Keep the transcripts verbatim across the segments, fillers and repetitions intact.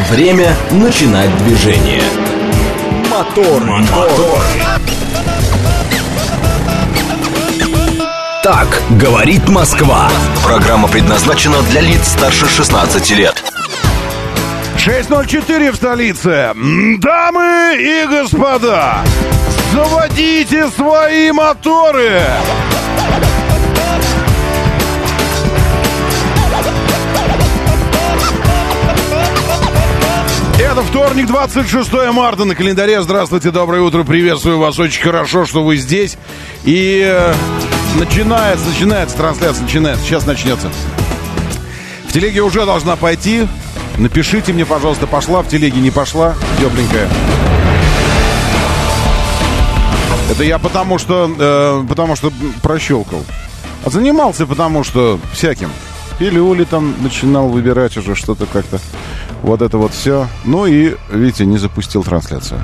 Время начинать движение. Мотор, мотор. Так говорит Москва. Программа предназначена для лиц старше шестнадцати лет. шесть ноль четыре в столице. Дамы и господа, заводите свои моторы. Это вторник, двадцать шестое марта на календаре. Здравствуйте, доброе утро, приветствую вас. Очень хорошо, что вы здесь. И э, начинается, начинается трансляция, начинается. Сейчас начнется. В телеге уже должна пойти. Напишите мне, пожалуйста, пошла в телеге, не пошла, тепленькая. Это я потому что, э, потому что прощелкал. А занимался потому что всяким. Пилюли там начинал выбирать уже что-то как-то. Вот это вот все. Ну и, видите, не запустил трансляцию.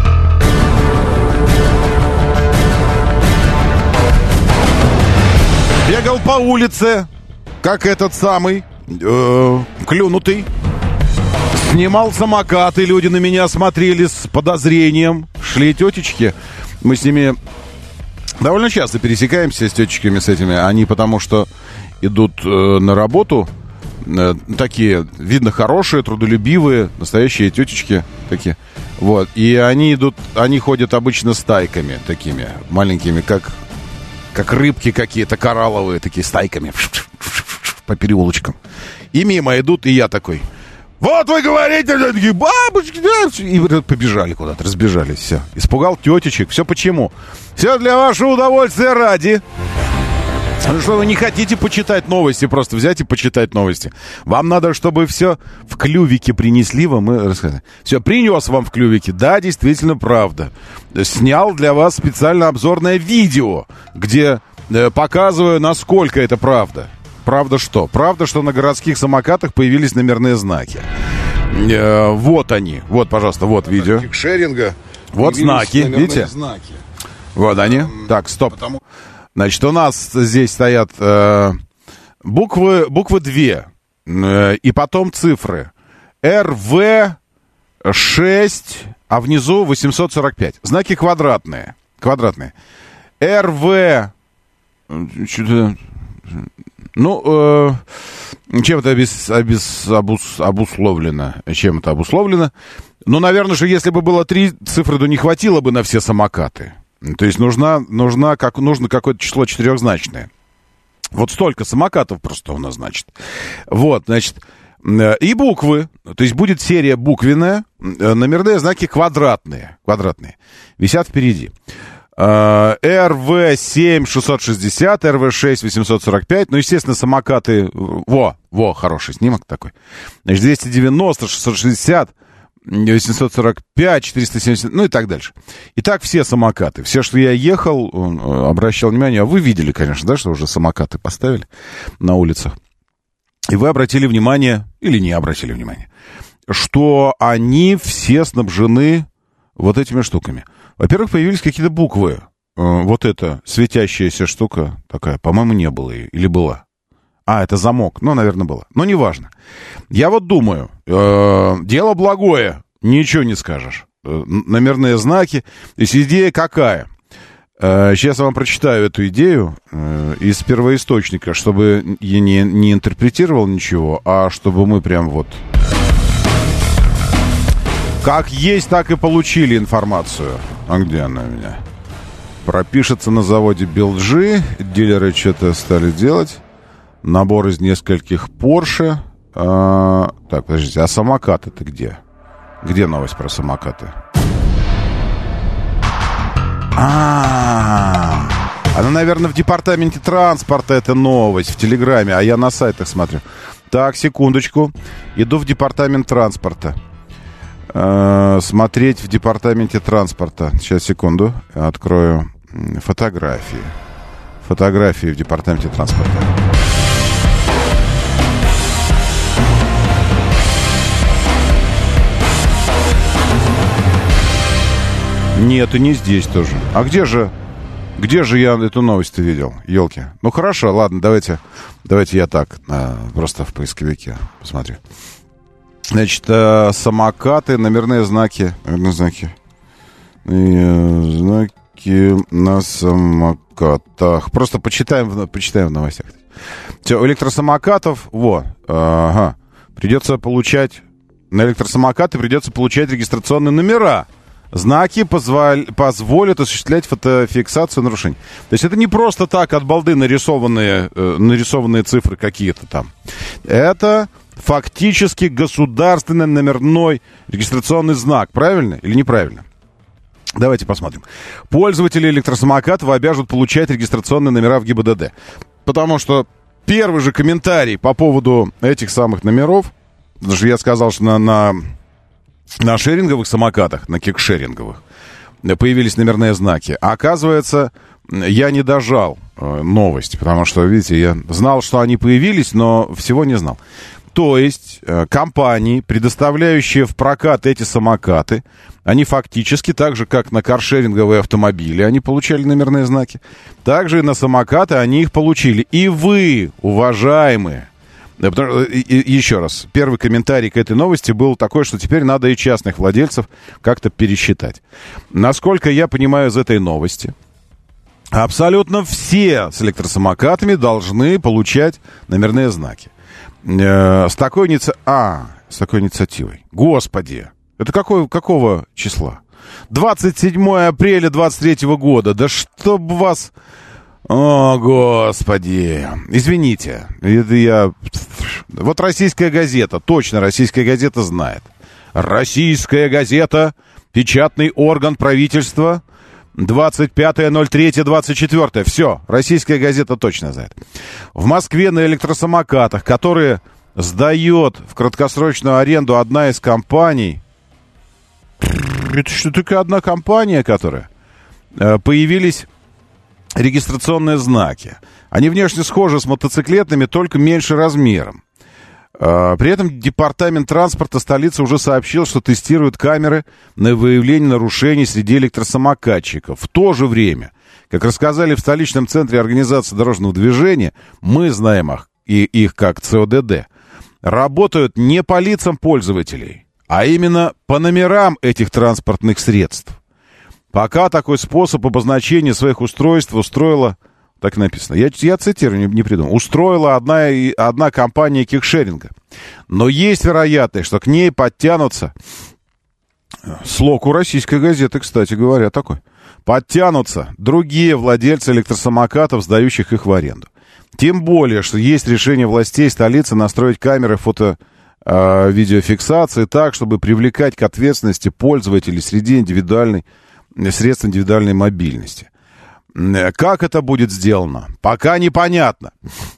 Бегал по улице, как этот самый, э, клюнутый. Снимал самокаты, люди на меня смотрели с подозрением. Шли тетечки. Мы с ними довольно часто пересекаемся, с тетечками с этими. Они потому что идут э, на работу. Такие, видно, хорошие, трудолюбивые, настоящие тетечки такие. Вот. И они идут, они ходят обычно стайками такими, маленькими, как, как рыбки какие-то коралловые, такие стайками по переулочкам. И мимо идут, и я такой: вот вы говорите, такие бабушки, да, и побежали куда-то, разбежались, все. Испугал тетечек, все почему? Все для вашего удовольствия ради. Ну что, вы не хотите почитать новости, просто взять и почитать новости. Вам надо, чтобы все в клювике принесли вам и рассказали. Все, принес вам в клювике. Да, действительно, правда. Снял для вас специально обзорное видео, где э, показываю, насколько это правда. Правда что? Правда, что на городских самокатах появились номерные знаки. Э, вот они. Вот, пожалуйста, вот видео. Кикшеринга. Вот знаки, видите? Знаки. Вот они. Так, стоп. Потому... Значит, у нас здесь стоят э, буквы, буквы две, э, и потом цифры. эр вэ шесть, а внизу восемьсот сорок пять. Знаки квадратные. Квадратные. эр вэ... Что-то... Ну, э, чем это обес, обес, обус, обусловлено? Чем это обусловлено? Ну, наверное же, если бы было три цифры, то не хватило бы на все самокаты. То есть нужна, нужна, как, нужно какое-то число четырехзначное. Вот столько самокатов просто у нас, значит. Вот, значит, и буквы. То есть будет серия буквенная, номерные знаки квадратные. Квадратные. Висят впереди. эр вэ семь шестьсот шестьдесят, эр вэ шесть восемьсот сорок пять. Ну, естественно, самокаты... Во, во, хороший снимок такой. Значит, двести девяносто, шестьсот шестьдесят... восемьсот сорок пять, четыреста семьдесят, ну и так дальше. И так все самокаты. Все, что я ехал, обращал внимание. А вы видели, конечно, да, что уже самокаты поставили на улицах. И вы обратили внимание, или не обратили внимание, что они все снабжены вот этими штуками. Во-первых, появились какие-то буквы. Вот эта светящаяся штука такая, по-моему, не было ее. Или была? А, это замок. Ну, наверное, было. Но неважно. Я вот думаю, э, дело благое, ничего не скажешь. Э, номерные знаки. То есть идея какая? Э, сейчас я вам прочитаю эту идею э, из первоисточника, чтобы я не, не интерпретировал ничего, а чтобы мы прям вот... Как есть, так и получили информацию. А где она у меня? Пропишется на заводе би эл джи. Дилеры что-то стали делать. Набор из нескольких Porsche. А, так, подождите, а самокаты-то где? Где новость про самокаты? А, она, наверное, в департаменте транспорта, эта новость, в Телеграме, а я на сайтах смотрю. Так, секундочку. Иду в департамент транспорта. А, смотреть в департаменте транспорта. Сейчас, секунду. Открою фотографии. Фотографии в департаменте транспорта. Нет, и не здесь тоже. А где же, где же я эту новость-то видел? Ёлки. Ну хорошо, ладно, давайте, давайте я так, а, просто в поисковике посмотрю. Значит, э, самокаты, номерные знаки. Номерные знаки. И, знаки на самокатах. Просто почитаем, почитаем в новостях. Все, у электросамокатов, вот, ага, придется получать, на электросамокаты придется получать регистрационные номера. Знаки позволь, позволят осуществлять фотофиксацию нарушений. То есть это не просто так от балды нарисованные, э, нарисованные цифры какие-то там. Это фактически государственный номерной регистрационный знак. Правильно или неправильно? Давайте посмотрим. Пользователи электросамокатов обяжут получать регистрационные номера в ГИБДД. Потому что первый же комментарий по поводу этих самых номеров, потому что я сказал, что на... на На шеринговых самокатах, на кикшеринговых, появились номерные знаки. А оказывается, я не дожал э, новость, потому что, видите, я знал, что они появились, но всего не знал. То есть э, компании, предоставляющие в прокат эти самокаты, они фактически, так же, как на каршеринговые автомобили, они получали номерные знаки, также и на самокаты они их получили. И вы, уважаемые, еще раз, первый комментарий к этой новости был такой, что теперь надо и частных владельцев как-то пересчитать. Насколько я понимаю из этой новости, абсолютно все с электросамокатами должны получать номерные знаки. Э, с такой иници... а, с такой инициативой. Господи, это какой, какого числа? двадцать седьмое апреля двадцать третьего года. Да чтоб вас... О, Господи. Извините. Это я... Вот российская газета. Точно российская газета знает. Российская газета. Печатный орган правительства. двадцать пятое ноль третье двадцать четвёртое. Все. Российская газета точно знает. В Москве на электросамокатах, которые сдает в краткосрочную аренду одна из компаний... Это что, только одна компания, которая... Появились... регистрационные знаки. Они внешне схожи с мотоциклетными, только меньше размером. При этом департамент транспорта столицы уже сообщил, что тестирует камеры на выявление нарушений среди электросамокатчиков. В то же время, как рассказали в столичном центре организации дорожного движения, мы знаем их, и их как ЦОДД, работают не по лицам пользователей, а именно по номерам этих транспортных средств. Пока такой способ обозначения своих устройств устроила, так написано, я, я цитирую, не, не придумал, устроила одна, одна компания кикшеринга. Но есть вероятность, что к ней подтянутся, слог у российской газеты, кстати говоря, такой, подтянутся другие владельцы электросамокатов, сдающих их в аренду. Тем более, что есть решение властей столицы настроить камеры фото-видеофиксации так, чтобы привлекать к ответственности пользователей среди индивидуальной средств индивидуальной мобильности. Как это будет сделано? Пока непонятно.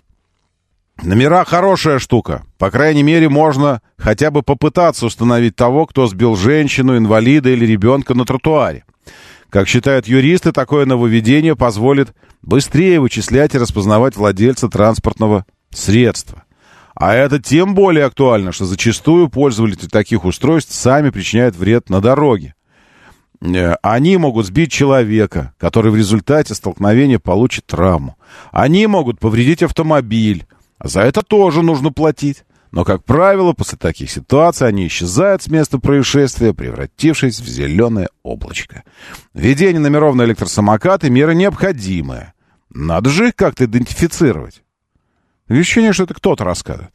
Номера хорошая штука. По крайней мере, можно хотя бы попытаться установить того, кто сбил женщину, инвалида или ребенка на тротуаре. Как считают юристы, такое нововведение позволит быстрее вычислять и распознавать владельца транспортного средства. А это тем более актуально, что зачастую пользователи таких устройств сами причиняют вред на дороге. Они могут сбить человека, который в результате столкновения получит травму. Они могут повредить автомобиль. За это тоже нужно платить. Но, как правило, после таких ситуаций они исчезают с места происшествия, превратившись в зеленое облачко. Введение номеров на электросамокаты — мера необходимая. Надо же их как-то идентифицировать. Ощущение, что это кто-то рассказывает.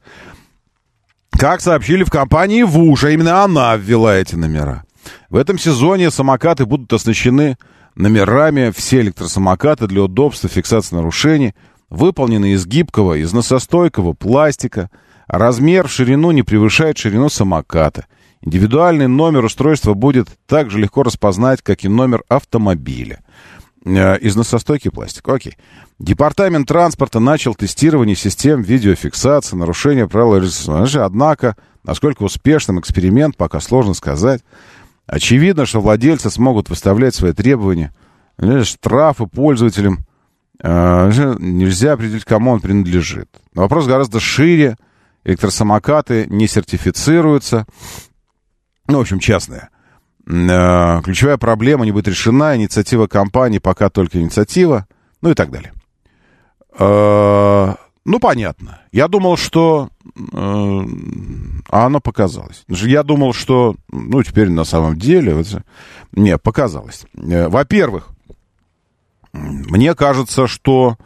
Как сообщили в компании ВУШ, а именно она ввела эти номера. В этом сезоне самокаты будут оснащены номерами. Все электросамокаты для удобства фиксации нарушений выполнены из гибкого, износостойкого пластика. Размер в ширину не превышает ширину самоката. Индивидуальный номер устройства будет так же легко распознать, как и номер автомобиля. Износостойкий пластик. Окей. Департамент транспорта начал тестирование систем видеофиксации нарушения правил регистрации. Однако, насколько успешным эксперимент, пока сложно сказать. Очевидно, что владельцы смогут выставлять свои требования. Штрафы пользователям. Нельзя определить, кому он принадлежит. Но вопрос гораздо шире. Электросамокаты не сертифицируются. Ну, в общем, частные. Ключевая проблема не будет решена. Инициатива компании пока только инициатива. Ну и так далее. Ну, понятно. Я думал, что... А А оно показалось. Я думал, что, ну, теперь на самом деле... Вот, не, показалось. Во-первых, мне кажется, что...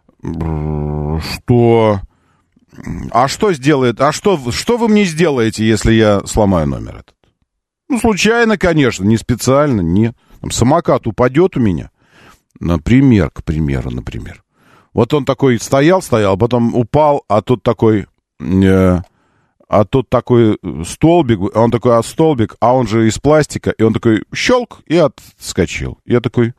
Что... А что сделает... А что, что вы мне сделаете, если я сломаю номер этот? Ну, случайно, конечно, не специально, не... Там, самокат упадет у меня. Например, к примеру, например. Вот он такой стоял, стоял, потом упал, а тут такой... Э, а тут такой столбик, он такой, а столбик, а он же из пластика, и он такой щелк и отскочил. Я такой,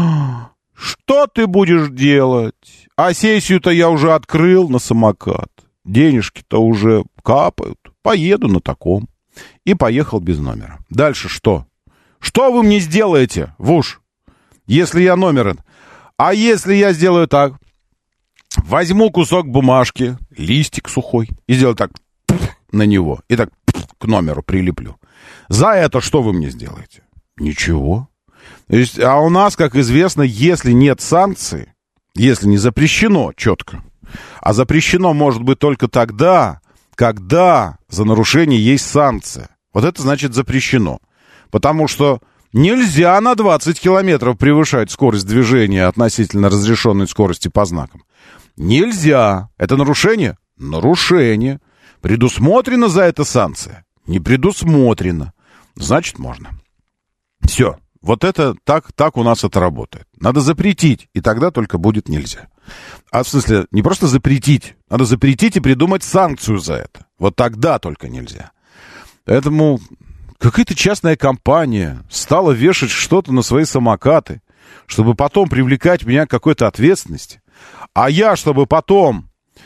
что ты будешь делать? А сессию-то я уже открыл на самокат. Денежки-то уже капают. Поеду на таком. И поехал без номера. Дальше что? Что вы мне сделаете, Вуш, если я номер... А если я сделаю так? Возьму кусок бумажки, листик сухой, и сделаю так на него. И так к номеру прилеплю. За это что вы мне сделаете? Ничего. То есть, а у нас, как известно, если нет санкций, если не запрещено четко, а запрещено может быть только тогда, когда за нарушение есть санкция. Вот это значит запрещено. Потому что нельзя на двадцать километров превышать скорость движения относительно разрешенной скорости по знакам. Нельзя. Это нарушение? Нарушение. Предусмотрена за это санкция? Не предусмотрена. Значит, можно. Все. Вот это так, так у нас это работает. Надо запретить, и тогда только будет нельзя. А в смысле, не просто запретить. Надо запретить и придумать санкцию за это. Вот тогда только нельзя. Поэтому какая-то частная компания стала вешать что-то на свои самокаты, чтобы потом привлекать меня к какой-то ответственности. А я, чтобы потом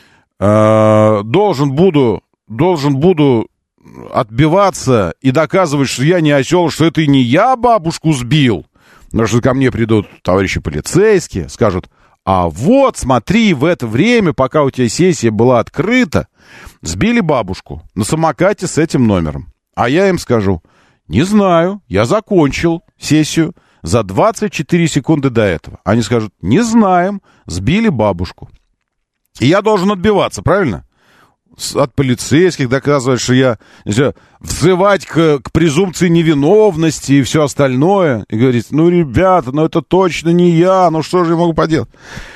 э, должен буду, должен буду отбиваться и доказывать, что я не осел, что это и не я бабушку сбил. Потому что ко мне придут товарищи полицейские, скажут, а вот смотри, в это время, пока у тебя сессия была открыта, сбили бабушку на самокате с этим номером. А я им скажу, не знаю, я закончил сессию за двадцать четыре секунды до этого. Они скажут, не знаем, сбили бабушку. И я должен отбиваться, правильно? От полицейских доказывать, что я, не знаю, взывать к, к презумпции невиновности и все остальное. И говорить, ну, ребята, ну это точно не я, ну что же я могу поделать?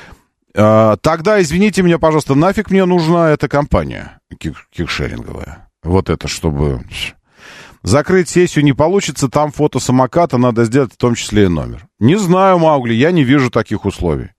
А, тогда, извините меня, пожалуйста, нафиг мне нужна эта компания кик- кикшеринговая. Вот это, чтобы... Закрыть сессию не получится, там фото самоката надо сделать, в том числе и номер. Не знаю, Маугли, я не вижу таких условий.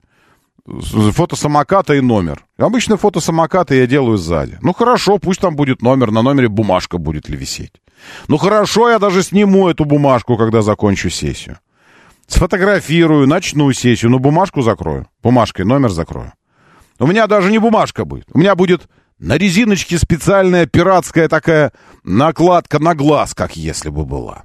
Фото самоката и номер. Обычно фото самоката я делаю сзади. Ну хорошо, пусть там будет номер, на номере бумажка будет ли висеть. Ну хорошо, я даже сниму эту бумажку, когда закончу сессию. Сфотографирую, начну сессию, но бумажку закрою. Бумажкой номер закрою. У меня даже не бумажка будет. У меня будет... На резиночке специальная пиратская такая накладка на глаз, как если бы была.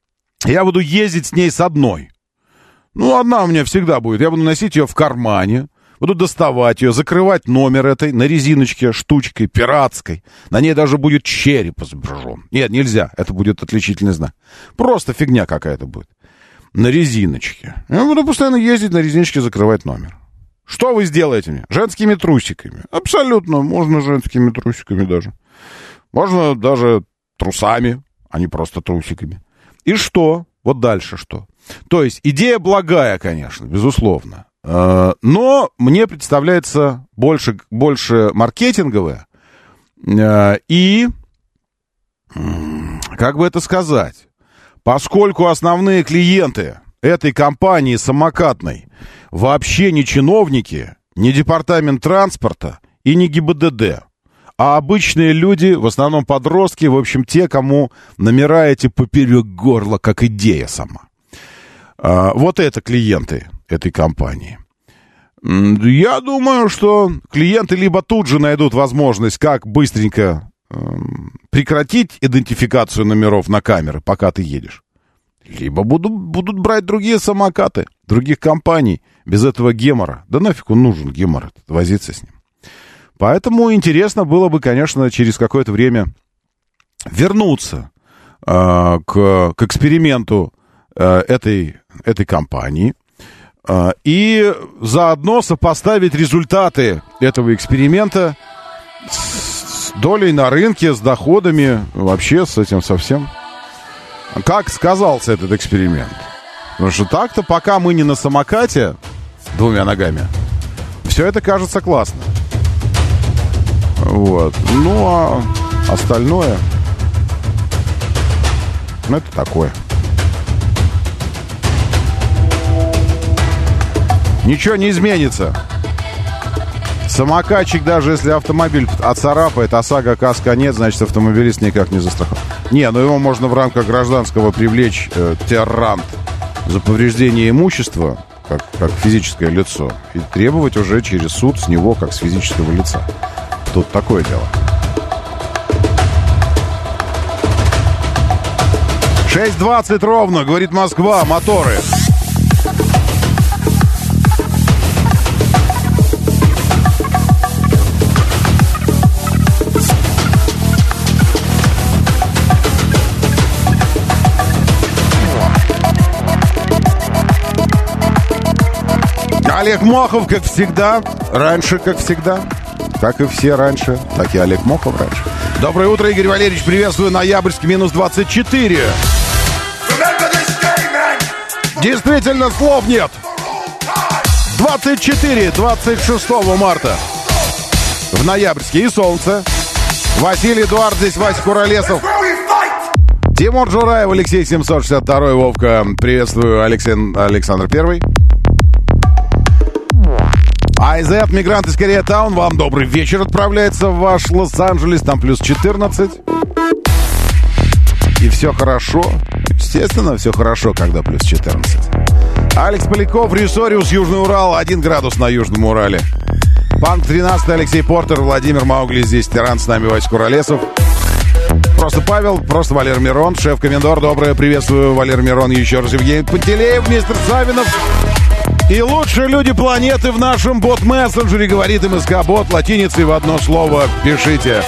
Я буду ездить с ней с одной. Ну, одна у меня всегда будет. Я буду носить ее в кармане, буду доставать ее, закрывать номер этой на резиночке штучкой пиратской. На ней даже будет череп изображен. Нет, нельзя. Это будет отличительный знак. Просто фигня какая-то будет. На резиночке. Я буду постоянно ездить на резиночке, закрывать номер. Что вы сделаете мне? Женскими трусиками. Абсолютно. Можно женскими трусиками даже. Можно даже трусами, а не просто трусиками. И что? Вот дальше что? То есть идея благая, конечно, безусловно. Но мне представляется больше, больше маркетинговая. И, как бы это сказать, поскольку основные клиенты этой компании самокатной вообще не чиновники, не департамент транспорта и не ГИБДД, а обычные люди, в основном подростки, в общем, те, кому номера эти поперек горла, как идея сама. А, вот это клиенты этой компании. Я думаю, что клиенты либо тут же найдут возможность, как быстренько э, прекратить идентификацию номеров на камеры, пока ты едешь, либо будут, будут брать другие самокаты, других компаний, без этого гемора. Да нафиг он нужен, гемор этот, возиться с ним. Поэтому интересно было бы, конечно, через какое-то время вернуться э, к, к эксперименту э, этой, этой компании э, и заодно сопоставить результаты этого эксперимента с, с долей на рынке, с доходами, вообще с этим совсем. Как сказался этот эксперимент? Потому что так-то, пока мы не на самокате двумя ногами, все это кажется классно. Вот. Ну, а остальное... Ну, это такое. Ничего не изменится. Самокатчик, даже если автомобиль отцарапает, ОСАГО, каска нет, значит, автомобилист никак не застрахован. Не, ну его можно в рамках гражданского привлечь э, террант за повреждение имущества, как, как физическое лицо, и требовать уже через суд с него, как с физического лица. Тут такое дело. шесть двадцать ровно, говорит Москва, моторы. Олег Мохов, как всегда, раньше, как всегда, как и все раньше, так и Олег Мохов раньше. Доброе утро, Игорь Валерьевич, приветствую, ноябрьский минус двадцать четыре. Действительно, слов нет. двадцать четыре, двадцать шестого марта в ноябрьске и солнце. Василий Эдуард, здесь Вася Куролесов. Тимур Джураев, Алексей семьсот шестьдесят два, Вовка, приветствую, Алексей, Александр Первый. Айзет, мигрант из Кореятаун, вам добрый вечер отправляется в ваш Лос-Анджелес, там плюс четырнадцать. И все хорошо. Естественно, все хорошо, когда плюс четырнадцать. Алекс Поляков, Рюсориус, Южный Урал, один градус на Южном Урале. Панк тринадцать, Алексей Портер, Владимир Маугли, здесь Тиран, с нами Вася Куролесов. Просто Павел, просто Валер Мирон, шеф-комендор, доброе, приветствую, Валер Мирон, еще раз Евгений Пантелеев, мистер Савинов. И лучшие люди планеты в нашем бот-мессенджере, говорит МСК-бот, латиницей в одно слово пишите.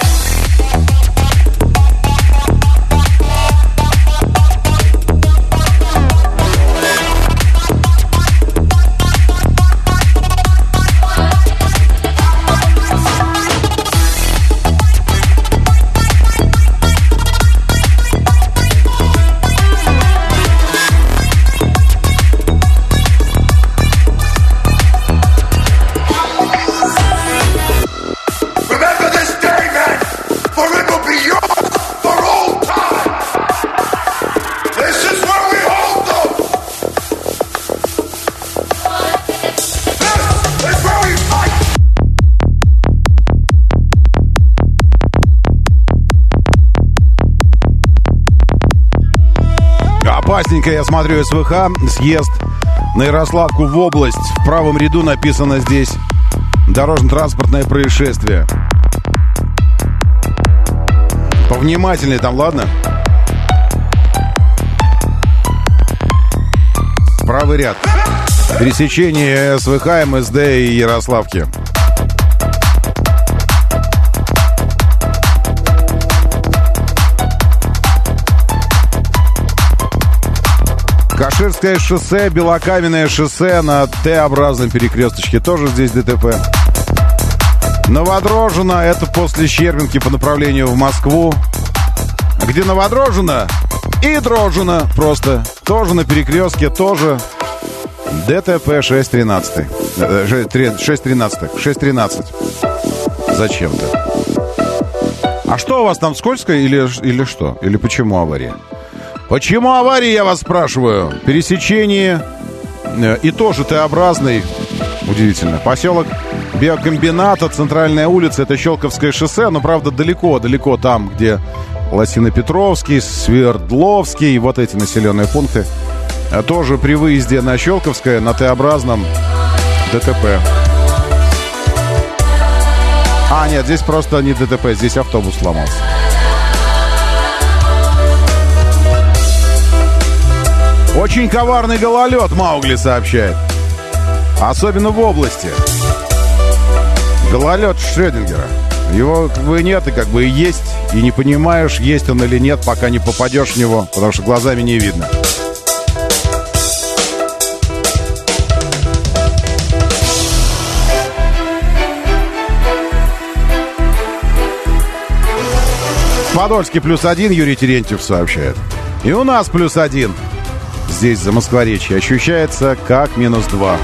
Опасненько, я смотрю, СВХ, съезд на Ярославку в область. В правом ряду написано здесь дорожно-транспортное происшествие. Повнимательнее там, ладно? Правый ряд. Пересечение СВХ, МСД и Ярославки. Каширское шоссе, Белокаменное шоссе на Т-образном перекресточке. Тоже здесь ДТП. Новодрожино, это после Щербинки по направлению в Москву. Где Новодрожино и Дрожино просто. Тоже на перекрестке, тоже ДТП шесть тринадцать. шесть тринадцать. шесть тринадцать. Зачем-то. А что у вас там, скользко или, или что? Или почему авария? Почему авария, я вас спрашиваю? Пересечение э, и тоже Т-образный. Удивительно. Поселок Биокомбината, центральная улица, это Щелковское шоссе, но, правда, далеко-далеко там, где Лосино-Петровский, Свердловский, вот эти населенные пункты. А тоже при выезде на Щелковское, на Т-образном ДТП. А, нет, здесь просто не ДТП, здесь автобус сломался. Очень коварный гололед, Маугли сообщает. Особенно в области. Гололед Шрёдингера. Его как бы нет и как бы и есть. И не понимаешь, есть он или нет, пока не попадешь в него, потому что глазами не видно. В Подольске плюс один, Юрий Терентьев сообщает. И у нас плюс один. Здесь, за Москворечье, ощущается как минус два.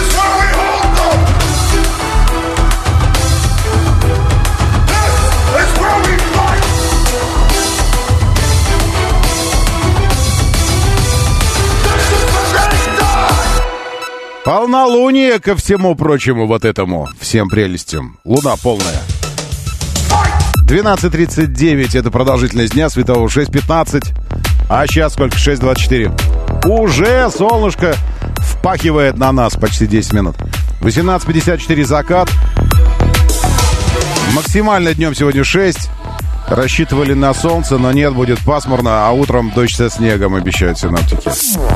Полнолуние ко всему прочему вот этому, всем прелестям. Луна полная. двенадцать тридцать девять, это продолжительность дня светового, шесть пятнадцать. А сейчас сколько? шесть двадцать четыре. Уже солнышко впахивает на нас почти десять минут. восемнадцать пятьдесят четыре закат. Максимально днем сегодня шесть. Рассчитывали на солнце, но нет, будет пасмурно, а утром дождь со снегом, обещают синоптики.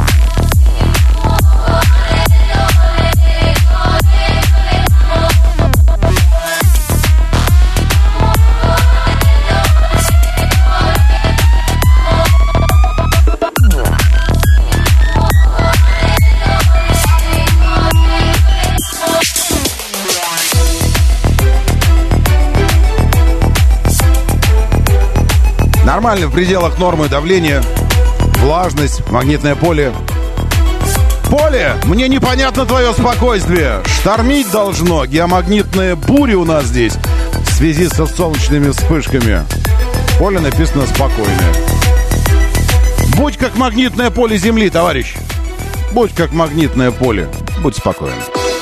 Нормально, в пределах нормы давления, влажность, магнитное поле. Поле, мне непонятно твое спокойствие. Штормить должно. Геомагнитные бури у нас здесь в связи со солнечными вспышками. Поле написано спокойное. Будь как магнитное поле Земли, товарищ. Будь как магнитное поле. Будь спокоен.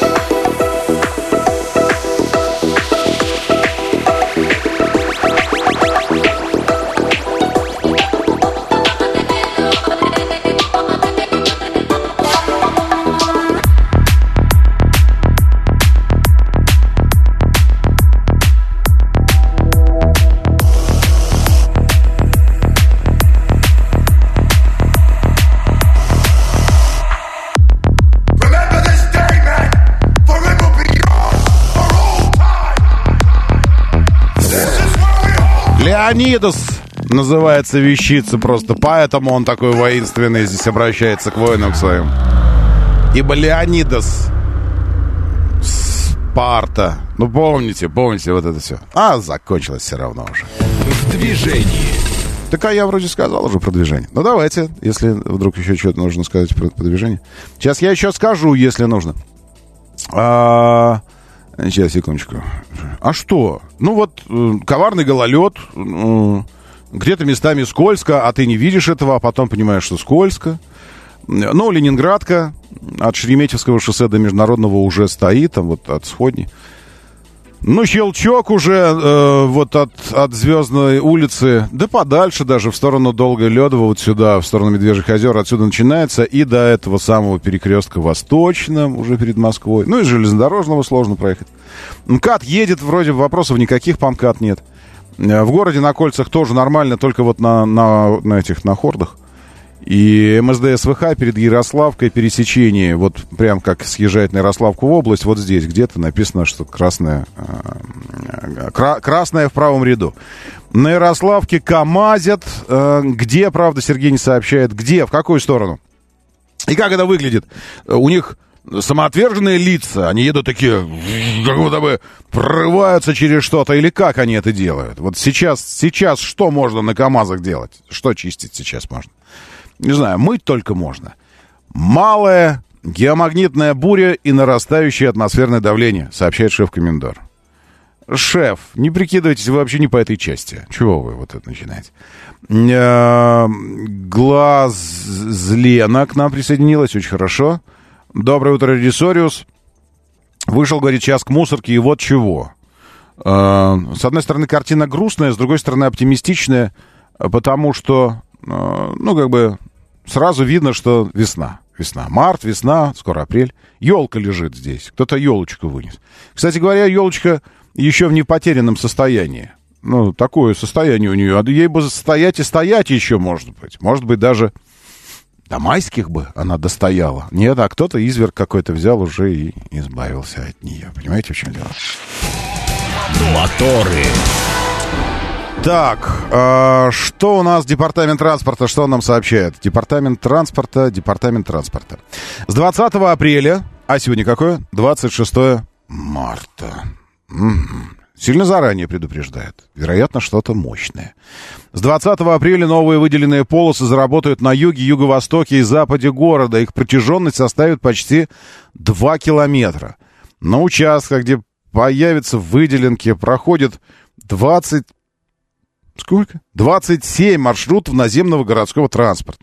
Леонидас называется вещица просто, поэтому он такой воинственный здесь обращается к воинам своим. Ибо Леонидас Спарта. Ну помните, помните вот это все. А закончилось все равно уже. В движении. Так а я вроде сказал уже про движение. Ну давайте, если вдруг еще что-то нужно сказать про, про движение. Сейчас я еще скажу, если нужно. А... Сейчас, секундочку. А что? Ну вот, э, коварный гололед, э, где-то местами скользко, а ты не видишь этого, а потом понимаешь, что скользко. Ну, Ленинградка от Шереметьевского шоссе до Международного уже стоит, там вот от Сходни. Ну, щелчок уже э, вот от, от Звездной улицы, да подальше даже, в сторону Долгой-Ледово, вот сюда, в сторону Медвежьих озер, отсюда начинается, и до этого самого перекрестка Восточном, уже перед Москвой. Ну, и железнодорожного сложно проехать. МКАД едет, вроде вопросов никаких по МКАД нет. В городе на кольцах тоже нормально, только вот на, на, на этих, на хордах. И МСД СВХ перед Ярославкой пересечение, вот прям как съезжает на Ярославку в область, вот здесь где-то написано, что красная, кра, красная в правом ряду. На Ярославке камазят, где, правда, Сергей не сообщает, где, в какую сторону. И как это выглядит? У них самоотверженные лица, они едут такие, как будто бы прорываются через что-то, или как они это делают? Вот сейчас, сейчас что можно на КамАЗах делать? Что чистить сейчас можно? Не знаю, мыть только можно. Малая геомагнитная буря и нарастающее атмосферное давление, сообщает шеф-комендар. Шеф, не прикидывайтесь, вы вообще не по этой части. Чего вы вот это начинаете? Глазлена к нам присоединилась, очень хорошо. Доброе утро, Ресориус. Вышел, говорит, час к мусорке, и вот чего. С одной стороны, картина грустная, с другой стороны, оптимистичная, потому что, ну, как бы, сразу видно, что весна. Весна. Март, весна, скоро апрель. Елка лежит здесь. Кто-то елочку вынес. Кстати говоря, елочка еще в непотерянном состоянии. Ну, такое состояние у нее. А ей бы стоять и стоять еще, может быть. Может быть, даже до майских бы она достояла. Нет, а кто-то изверг какой-то взял уже и избавился от нее. Понимаете, в чем дело? Моторы. Так, э, что у нас департамент транспорта, что он нам сообщает? Департамент транспорта, департамент транспорта. С двадцатого апреля, а сегодня какое? двадцать шестое марта. М-м. Сильно заранее предупреждает. Вероятно, что-то мощное. С двадцатого апреля новые выделенные полосы заработают на юге, юго-востоке и западе города. Их протяженность составит почти два километра. На участках, где появятся выделенки, проходит двадцать... Сколько? двадцать семь маршрутов наземного городского транспорта.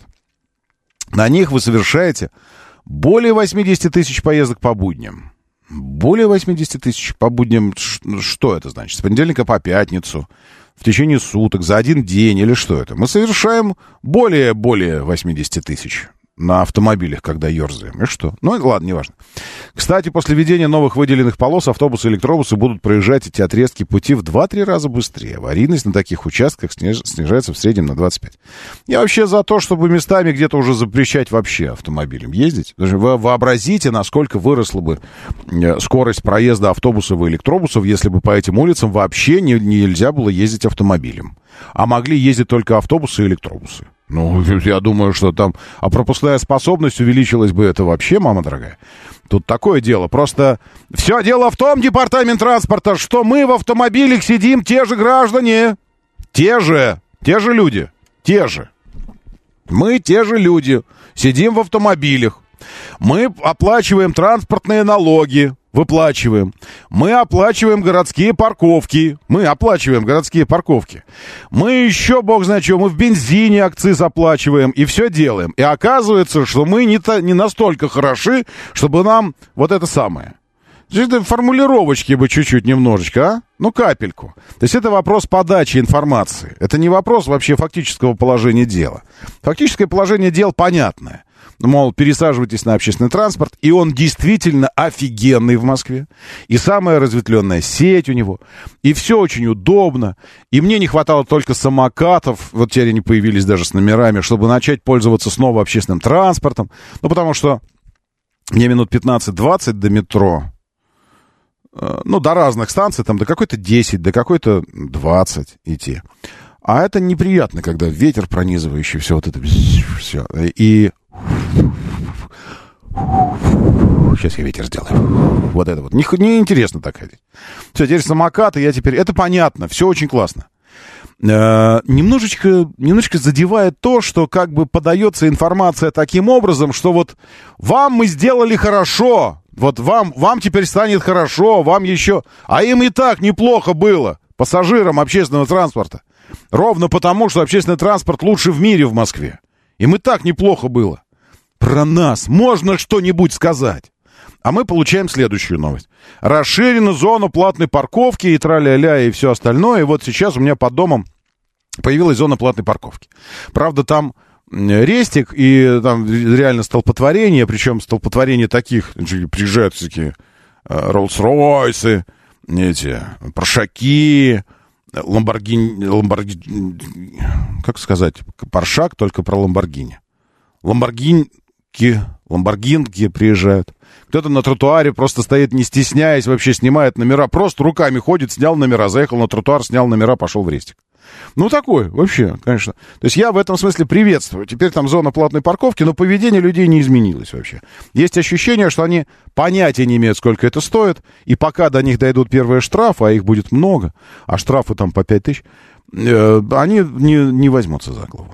На них вы совершаете более восемьдесят тысяч поездок по будням. Более восемьдесят тысяч по будням. Что это значит? С понедельника по пятницу, в течение суток, за один день или что это? Мы совершаем более-более восемьдесят тысяч на автомобилях, когда ерзаем. И что? Ну, ладно, неважно. Кстати, после введения новых выделенных полос автобусы и электробусы будут проезжать эти отрезки пути в два-три раза быстрее. Аварийность на таких участках сниж... снижается в среднем на двадцать пять. Я вообще за то, чтобы местами где-то уже запрещать вообще автомобилям ездить. Даже вы вообразите, насколько выросла бы скорость проезда автобусов и электробусов, если бы по этим улицам вообще не... нельзя было ездить автомобилем. А могли ездить только автобусы и электробусы. Ну, я думаю, что там... А пропускная способность увеличилась бы, это вообще, мама дорогая. Тут такое дело. Просто все дело в том, департамент транспорта, что мы в автомобилях сидим те же граждане. Те же. Те же люди. Те же. Мы те же люди. Сидим в автомобилях. Мы оплачиваем транспортные налоги. Выплачиваем. Мы оплачиваем городские парковки. Мы оплачиваем городские парковки. Мы еще, бог знает что, мы в бензине акциз оплачиваем и все делаем. И оказывается, что мы не, то, не настолько хороши, чтобы нам вот это самое. Формулировочки бы чуть-чуть немножечко, а? Ну, капельку. То есть это вопрос подачи информации. Это не вопрос вообще фактического положения дела. Фактическое положение дел понятное. Мол, пересаживайтесь на общественный транспорт, и он действительно офигенный в Москве. И самая разветвленная сеть у него. И все очень удобно. И мне не хватало только самокатов, вот теперь они появились даже с номерами, чтобы начать пользоваться снова общественным транспортом. Ну, потому что мне минут пятнадцать-двадцать до метро, ну, до разных станций, там, до какой-то десять, до какой-то двадцать идти. А это неприятно, когда ветер пронизывающий, все вот это, все. И... Сейчас я ветер сделаю. Вот это вот. Не, не интересно так ходить. Все, теперь самокаты, я теперь... Это понятно, все очень классно. Э, немножечко, немножечко задевает то, что как бы подается информация таким образом, что вот вам мы сделали хорошо, вот вам, вам теперь станет хорошо, вам еще... А им и так неплохо было, пассажирам общественного транспорта. Ровно потому, что общественный транспорт лучший в мире в Москве. Им и так неплохо было. Про нас можно что-нибудь сказать? А мы получаем следующую новость. Расширена зона платной парковки и тра-ля-ля и все остальное. И вот сейчас у меня под домом появилась зона платной парковки. Правда, там рестик и там реально столпотворение. Причем столпотворение таких, приезжают всякие Роллс-Ройсы, эти, Поршаки, Ламборгини, Ламборгини, как сказать, Поршак, только про Ламборгини. Ламборгинки, ламборгинки приезжают. Кто-то на тротуаре просто стоит, не стесняясь, вообще снимает номера. Просто руками ходит, снял номера, заехал на тротуар, снял номера, пошел в рестик. Ну, такой, вообще, конечно. То есть я в этом смысле приветствую. Теперь там зона платной парковки, но поведение людей не изменилось вообще. Есть ощущение, что они понятия не имеют, сколько это стоит. И пока до них дойдут первые штрафы, а их будет много, а штрафы там по пять тысяч, э, они не, не возьмутся за голову.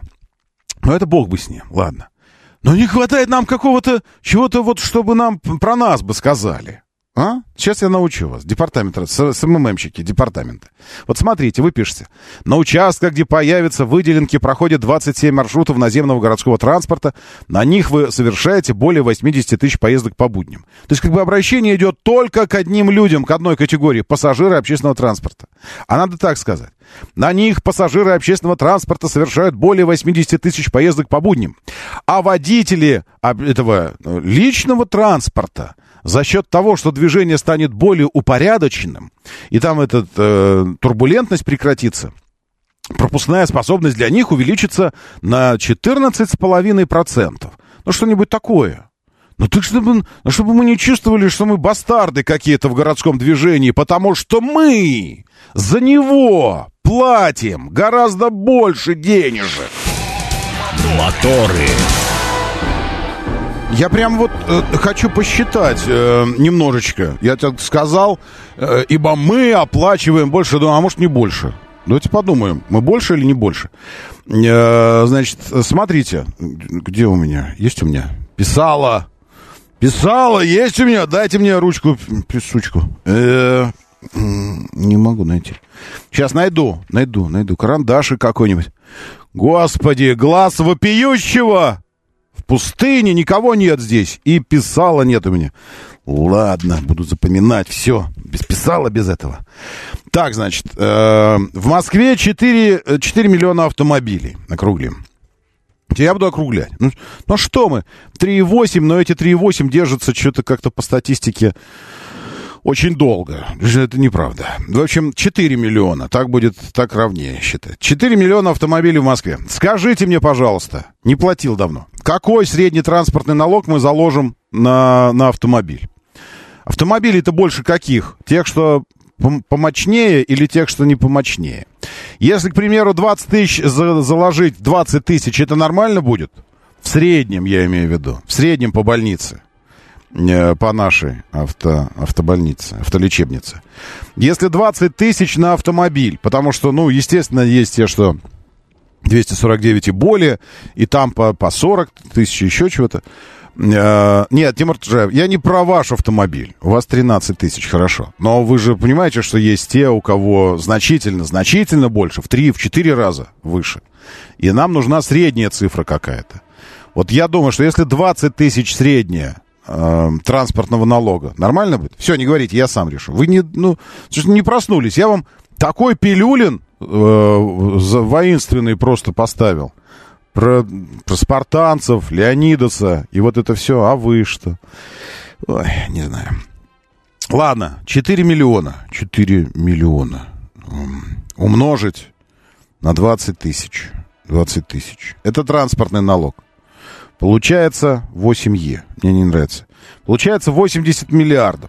Но это бог бы с ним, ладно. Но не хватает нам какого-то, чего-то вот, чтобы нам про нас бы сказали. А? Сейчас я научу вас. Департамент, СММщики, департаменты. Вот смотрите, вы пишете. На участках, где появятся выделенки, проходят двадцать семь маршрутов наземного городского транспорта. На них вы совершаете более восемьдесят тысяч поездок по будням. То есть, как бы обращение идет только к одним людям, к одной категории. Пассажиры общественного транспорта. А надо так сказать. На них пассажиры общественного транспорта совершают более восемьдесят тысяч поездок по будням. А водители этого личного транспорта за счет того, что движение станет более упорядоченным, и там эта э, турбулентность прекратится, пропускная способность для них увеличится на четырнадцать целых пять десятых процента. Ну, что-нибудь такое. Ну, так чтобы, ну, чтобы мы не чувствовали, что мы бастарды какие-то в городском движении, потому что мы за него платим гораздо больше денежек. Моторы. Я прям вот э, хочу посчитать э, немножечко. Я тебе сказал, э, ибо мы оплачиваем больше, думаю, а может не больше. Давайте подумаем, мы больше или не больше. Э, значит, смотрите, где у меня? Есть у меня? Писала. Писала, есть у меня. Дайте мне ручку, писучку. Э, не могу найти. Сейчас найду, найду, найду. Карандашик какой-нибудь. Господи, глаз вопиющего! В пустыне никого нет здесь. И писала нет у меня. Ладно, буду запоминать все. Без писала, без этого. Так, значит, э, в Москве четыре миллиона автомобилей. Округлим. Я буду округлять. Ну, ну что мы? три и восемь, но эти три и восемь держатся что-то как-то по статистике очень долго. Это неправда. В общем, четыре миллиона. Так будет, так ровнее считать. четыре миллиона автомобилей в Москве. Скажите мне, пожалуйста, не платил давно, какой средний транспортный налог мы заложим на, на автомобиль? Автомобилей-то больше каких? Тех, что помощнее или тех, что не помощнее? Если, к примеру, двадцать тысяч за, заложить, двадцать тысяч, это нормально будет? В среднем, я имею в виду. В среднем по больнице. По нашей авто, автобольнице, автолечебнице. Если двадцать тысяч на автомобиль, потому что, ну, естественно, есть те, что двести сорок девять и более, и там по, по сорок тысяч, еще чего-то. Э, нет, Тимур Тужаев, я не про ваш автомобиль. У вас тринадцать тысяч, хорошо. Но вы же понимаете, что есть те, у кого значительно, значительно больше, в три, в четыре раза выше. И нам нужна средняя цифра какая-то. Вот я думаю, что если двадцать тысяч средняя транспортного налога. Нормально будет? Все, не говорите, я сам решу. Вы не, ну, не проснулись. Я вам такой пилюлин э, воинственный просто поставил. Про, про спартанцев, Леонидаса и вот это все. А вы что? Ой, не знаю. Ладно, четыре миллиона. четыре миллиона. Умножить на двадцать тысяч. двадцать тысяч. Это транспортный налог. Получается восемь е. Мне не нравится. Получается восемьдесят миллиардов.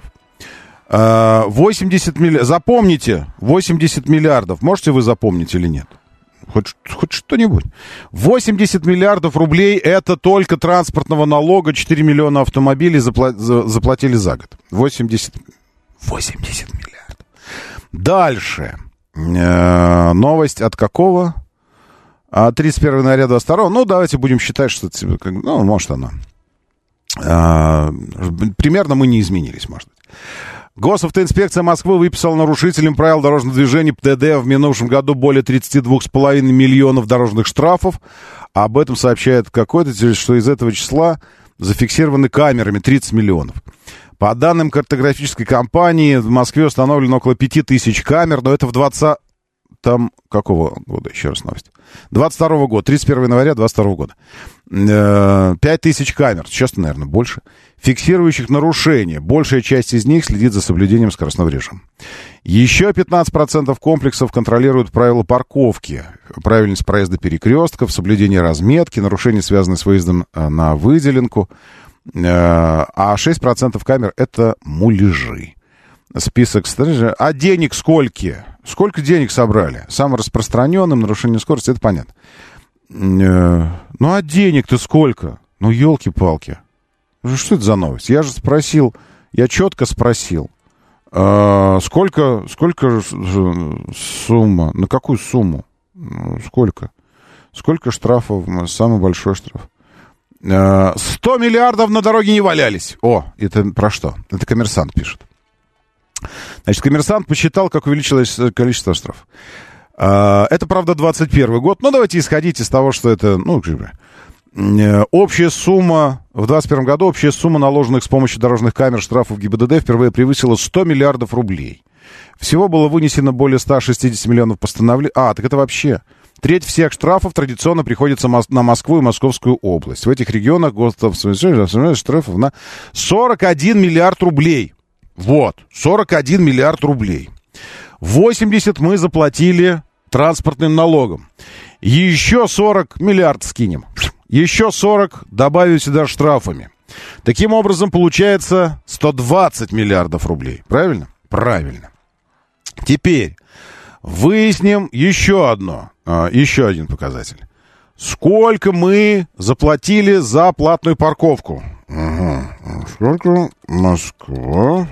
восемьдесят миллиардов. Запомните, восемьдесят миллиардов. Можете вы запомнить или нет? Хоть, хоть что-нибудь. восемьдесят миллиардов рублей это только транспортного налога. четыре миллиона автомобилей запла- за- заплатили за год. восемьдесят, восемьдесят миллиардов. Дальше. Э-э- новость от какого? тридцать первого января двадцать второго. Ну, давайте будем считать, что это, ну, может, оно. А, примерно мы не изменились, может быть. Госавтоинспекция Москвы выписала нарушителям правил дорожного движения ПДД в минувшем году более тридцать два с половиной миллионов дорожных штрафов. Об этом сообщает какой-то, что из этого числа зафиксированы камерами тридцать миллионов. По данным картографической компании, в Москве установлено около пять тысяч камер, но это в двадцатом... Там какого года? Еще раз новость. двадцать второго года. тридцать первого января двадцать второго года. пять тысяч камер. Сейчас, наверное, больше. Фиксирующих нарушения. Большая часть из них следит за соблюдением скоростного режима. Еще пятнадцать процентов комплексов контролируют правила парковки. Правильность проезда перекрестков, соблюдение разметки, нарушения, связанные с выездом на выделенку. А шесть процентов камер — это муляжи. Список сторожей. А денег сколько? Сколько денег собрали? Самым распространенным нарушением скорости, это понятно. Ну, а денег-то сколько? Ну, елки-палки. Что это за новость? Я же спросил, я четко спросил, э, сколько, сколько сумма, на какую сумму? Сколько? Сколько штрафов? Самый большой штраф. сто миллиардов на дороге не валялись. О, это про что? Это «Коммерсант» пишет. Значит, «Коммерсант» посчитал, как увеличилось количество штрафов. Это, правда, двадцать первый год. Но давайте исходить из того, что это, ну, общая сумма, в двадцать первом году общая сумма наложенных с помощью дорожных камер штрафов ГИБДД впервые превысила сто миллиардов рублей. Всего было вынесено более ста шестидесяти миллионов постановлений. А, так это вообще... Треть всех штрафов традиционно приходится на Москву и Московскую область. В этих регионах госавтоинспекция штрафов на сорок один миллиард рублей. Вот, сорок один миллиард рублей. восемьдесят мы заплатили транспортным налогом. Еще сорок миллиардов скинем. Еще сорок добавим сюда штрафами. Таким образом, получается сто двадцать миллиардов рублей. Правильно? Правильно. Теперь выясним еще одно, еще один показатель. Сколько мы заплатили за платную парковку? Ага. Сколько? Москва.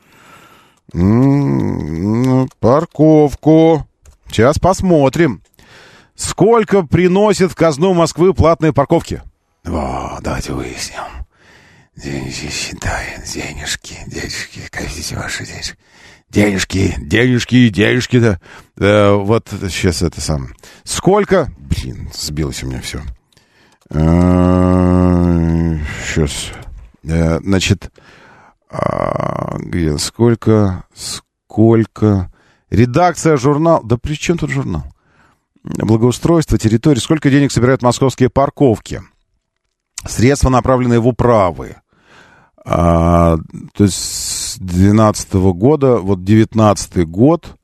М-м-м, парковку. Сейчас посмотрим. Сколько приносит в казну Москвы платные парковки? О, давайте выясним. Денежки считаем, денежки, денежки, какие ваши денежки. Денежки, денежки, денежки, да. Э, вот сейчас это самое. Сколько? Блин, сбилось у меня все. Э, сейчас. Э, значит, э, где, сколько, сколько... Редакция журнала... Да при чем тут журнал? Благоустройство территории. Сколько денег собирают московские парковки? Средства, направленные в управы. А, то есть с двенадцатого года, вот девятнадцатый год,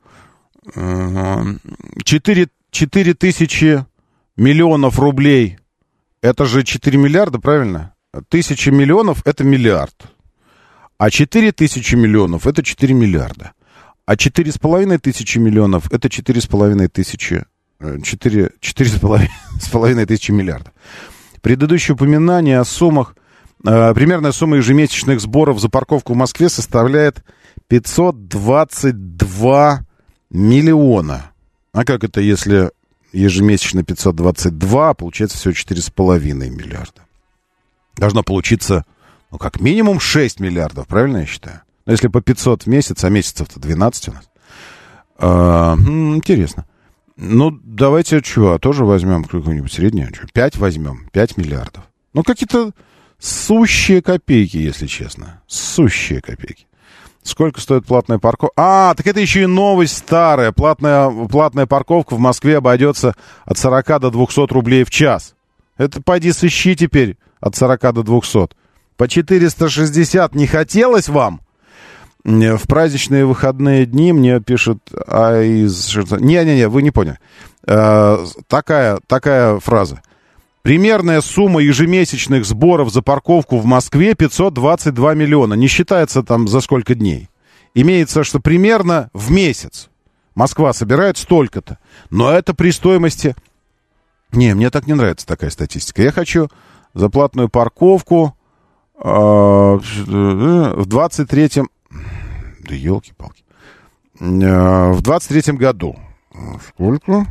четыре тысячи миллионов рублей, это же четыре миллиарда, правильно? Тысяча миллионов — это миллиард. А четыре тысячи миллионов — это четыре миллиарда. А четыре с половиной тысячи миллионов — это четыре с половиной тысячи, четыре, четыре с половиной тысячи миллиардов. Предыдущее упоминание о суммах. Примерная сумма ежемесячных сборов за парковку в Москве составляет пятьсот двадцать два миллиона. А как это, если ежемесячно пятьсот двадцать два, получается всего четыре с половиной миллиарда? Должно получиться, ну, как минимум шесть миллиардов, правильно я считаю? Но если по пятьсот в месяц, а месяцев-то двенадцать у нас. А, интересно. Ну, давайте, что, тоже возьмем какую-нибудь среднюю? пять возьмем, пять миллиардов. Ну, какие-то... Сущие копейки, если честно. Сущие копейки. Сколько стоит платная парковка? А, так это еще и новость старая. Платная, платная парковка в Москве обойдется от сорока до двухсот рублей в час. Это пойди сыщи теперь от сорока до двухсот. По четыреста шестьдесят не хотелось вам? В праздничные выходные дни мне пишут... А из... Не-не-не, вы не поняли. А, такая, такая фраза. Примерная сумма ежемесячных сборов за парковку в Москве пятьсот двадцать два миллиона. Не считается там за сколько дней. Имеется, что примерно в месяц Москва собирает столько-то. Но это при стоимости... Не, мне так не нравится такая статистика. Я хочу за платную парковку э, в двадцать третьем... Да елки-палки. Э, в двадцать третьем году. Сколько?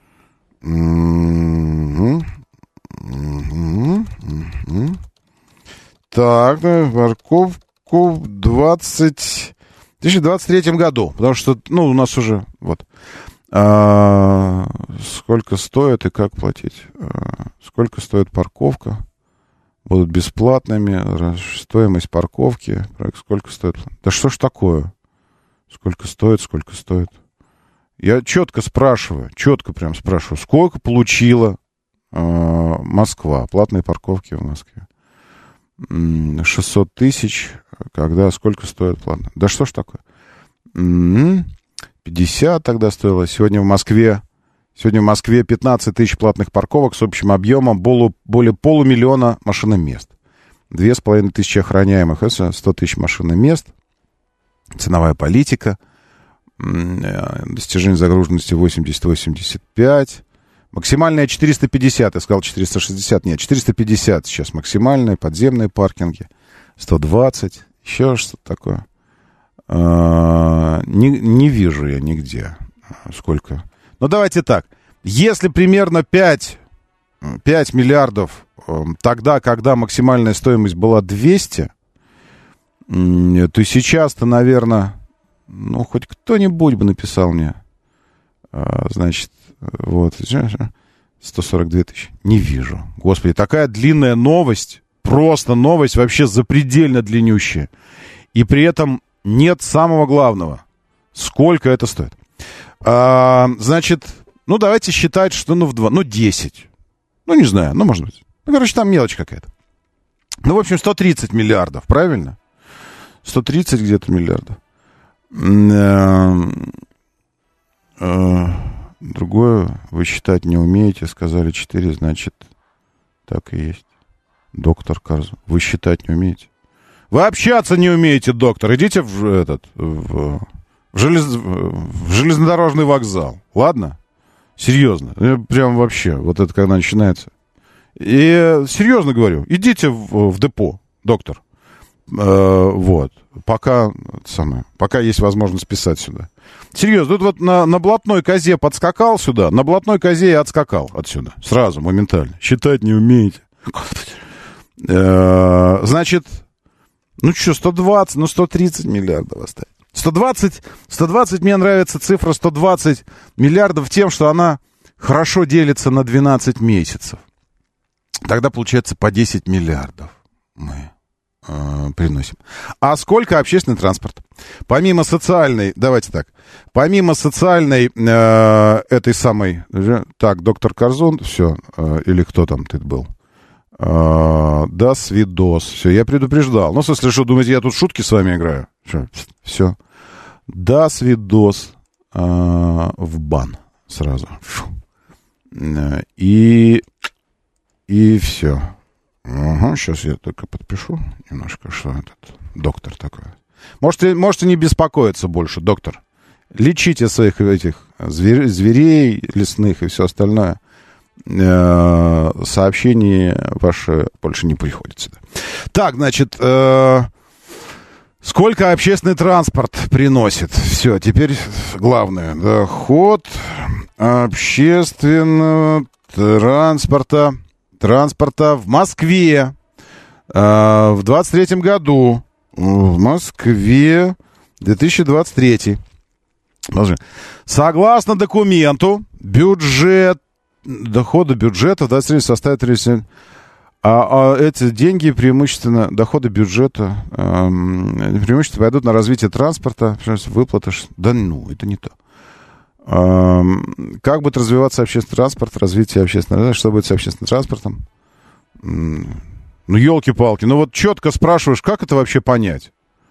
Mm-hmm. Угу, угу. Так, парковку в двадцать... две тысячи двадцать третьем году. Потому что, ну, у нас уже, вот. А, сколько стоит и как платить? А, сколько стоит парковка? Будут бесплатными. Стоимость парковки. Сколько стоит? Да что ж такое? Сколько стоит, сколько стоит? Я четко спрашиваю, четко прям спрашиваю, сколько получила Москва, платные парковки в Москве. шестьсот тысяч, когда, сколько стоит платно? Да что ж такое? пятьдесят тогда стоило. Сегодня в Москве, сегодня в Москве пятнадцать тысяч платных парковок с общим объемом более, более полумиллиона машиномест. Две с половиной тысячи охраняемых, это сто тысяч машиномест. Ценовая политика. Достижение загруженности восемьдесят - восемьдесят пять. Максимальная четыреста пятьдесят, я сказал четыреста шестьдесят, нет, четыреста пятьдесят сейчас максимальные, подземные паркинги, сто двадцать, еще что-то такое. А, не, не вижу я нигде, сколько. Ну, давайте так, если примерно пять, пять миллиардов тогда, когда максимальная стоимость была двести, то сейчас-то, наверное, ну, хоть кто-нибудь бы написал мне, значит, вот, сто сорок две тысячи. Не вижу. Господи, такая длинная новость. Просто новость вообще запредельно длиннющая. И при этом нет самого главного. Сколько это стоит? А, значит, ну, давайте считать, что ну в два, ну, десять. Ну, не знаю, ну, может быть. Ну, короче, там мелочь какая-то. Ну, в общем, сто тридцать миллиардов, правильно? сто тридцать где-то миллиардов. Другое вы считать не умеете, сказали четыре, значит, так и есть. Доктор Карзу. Вы считать не умеете? Вы общаться не умеете, доктор. Идите в этот в, в, желез, в железнодорожный вокзал. Ладно? Серьезно. Прям вообще, вот это когда начинается. И серьезно говорю, идите в, в депо, доктор. Э, вот. Пока, самое, пока есть возможность писать сюда. Серьезно, тут вот на, на блатной козе подскакал сюда, на блатной козе и отскакал отсюда. Сразу, моментально. Считать не умеете. Э, значит, ну что, сто двадцать, ну сто тридцать миллиардов оставить. сто двадцать, сто двадцать, мне нравится цифра сто двадцать миллиардов тем, что она хорошо делится на двенадцать месяцев. Тогда получается по десять миллиардов мы э, приносим. А сколько общественный транспорт? Помимо социальной, давайте так, помимо социальной э, этой самой, так, доктор Корзун, все, э, или кто там ты был? Э, да, свидос, все, я предупреждал. Ну, в смысле, что, думаете, я тут шутки с вами играю? Что? Все. Да, свидос э, в бан сразу. Фу. И... И все. Ага, сейчас я только подпишу немножко, что этот доктор такой. Можете, можете не беспокоиться больше, доктор. Лечите своих этих зверей, зверей лесных и все остальное. Э, сообщения ваши больше не приходят сюда. Так, значит, э, сколько общественный транспорт приносит? Все, теперь главное. Доход общественного транспорта. Транспорта в Москве э, в двадцать третьем году. В Москве две тысячи двадцать третий. Согласно документу, бюджет, доходы бюджета в двадцать третьем составят тридцать семь. А, а эти деньги преимущественно, доходы бюджета э, преимущественно пойдут на развитие транспорта, выплаты. Да ну, это не то. Как будет развиваться общественный транспорт, развитие общественного, что будет с общественным транспортом? Ну, елки-палки, ну вот четко спрашиваешь, как это вообще понять?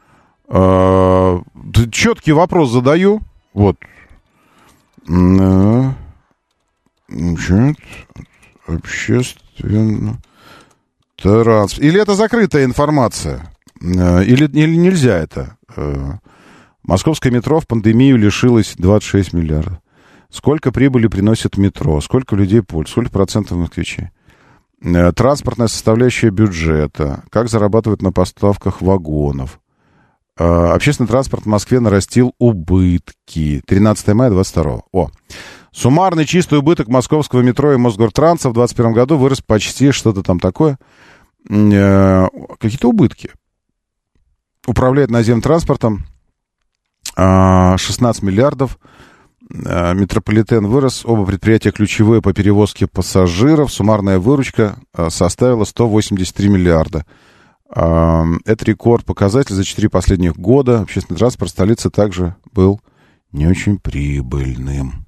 Четкий вопрос задаю. Вот. Общественный транспорт. Или это закрытая информация? Или, или нельзя это? Московское метро в пандемию лишилось двадцать шесть миллиардов. Сколько прибыли приносит метро? Сколько людей пользуются? Сколько процентов москвичей? Транспортная составляющая бюджета. Как зарабатывают на поставках вагонов? Общественный транспорт в Москве нарастил убытки. тринадцатое мая двадцать второго. О. Суммарный чистый убыток московского метро и Мосгортранса в двадцать первом году вырос почти что-то там такое. Какие-то убытки. Управляет наземным транспортом шестнадцать миллиардов. Метрополитен вырос. Оба предприятия ключевые по перевозке пассажиров. Суммарная выручка составила сто восемьдесят три миллиарда. Это рекорд показатель за четыре последних года. Общественный транспорт столицы также был не очень прибыльным.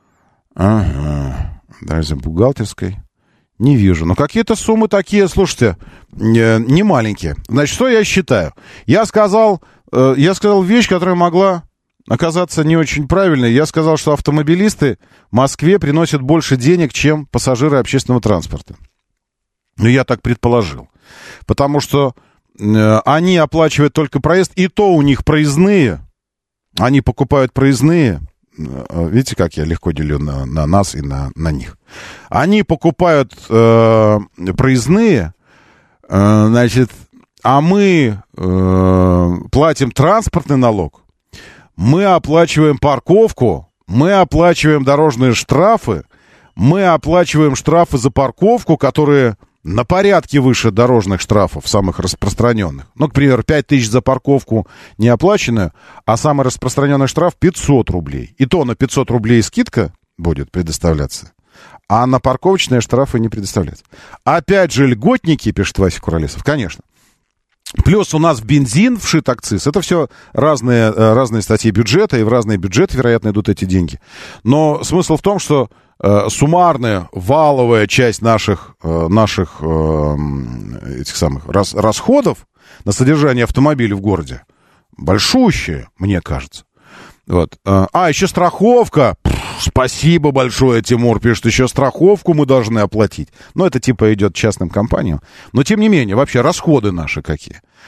Ага. Даже за бухгалтерской не вижу. Но какие-то суммы такие, слушайте, не маленькие. Значит, что я считаю? Я сказал... Я сказал вещь, которая могла оказаться не очень правильной. Я сказал, что автомобилисты в Москве приносят больше денег, чем пассажиры общественного транспорта. Ну, я так предположил. Потому что э, они оплачивают только проезд, и то у них проездные. Они покупают проездные. Видите, как я легко делю на, на нас и на, на них. Они покупают э, проездные, э, значит... А мы э, платим транспортный налог, мы оплачиваем парковку, мы оплачиваем дорожные штрафы, мы оплачиваем штрафы за парковку, которые на порядке выше дорожных штрафов, самых распространенных. Ну, к примеру, пять тысяч за парковку не оплаченную, а самый распространенный штраф пятьсот рублей. И то на пятьсот рублей скидка будет предоставляться, а на парковочные штрафы не предоставляется. Опять же, льготники, пишет Вася Куролесов, конечно. Плюс у нас в бензин вшит акциз. Это все разные, разные статьи бюджета, и в разные бюджеты, вероятно, идут эти деньги. Но смысл в том, что э, суммарная, валовая часть наших, э, наших э, этих самых рас, расходов на содержание автомобиля в городе большущая, мне кажется. Вот. А, еще страховка. Спасибо большое, Тимур пишет, еще страховку мы должны оплатить. Но это типа идет частным компаниям. Но тем не менее, вообще расходы наши какие.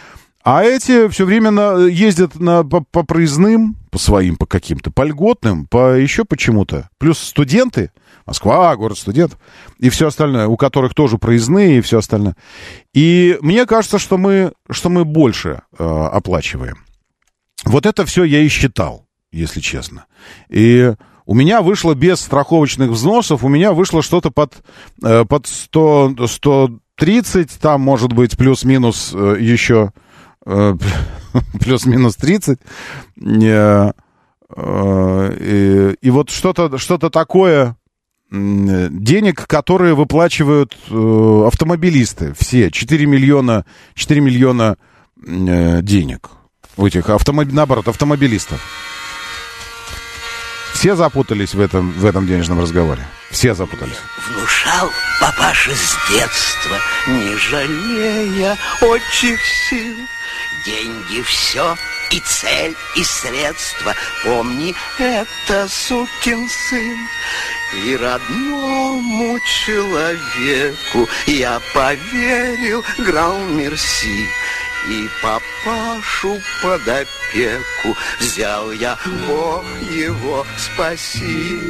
А эти все время на, ездят на, по, по проездным, по своим, по каким-то, по льготным, по еще почему-то. Плюс студенты, Москва, город студентов, и все остальное, у которых тоже проездные и все остальное. И мне кажется, что мы, что мы больше э, оплачиваем. Вот это все я и считал, если честно. И у меня вышло без страховочных взносов, у меня вышло что-то под, э, под сто, сто тридцать, там, может быть, плюс-минус э, еще... плюс-минус тридцать. И, и вот что-то, что-то такое, денег, которые выплачивают автомобилисты. Все. четыре миллиона, четыре миллиона денег. У этих, автомоб... наоборот, автомобилистов. Все запутались в этом, в этом денежном разговоре. Все запутались. Внушал папаша с детства, не жалея отчих сил. Деньги все, и цель, и средства. Помни, это сукин сын. И родному человеку я поверил, гран-мерси. И папашу под опеку взял я, Бог его спаси.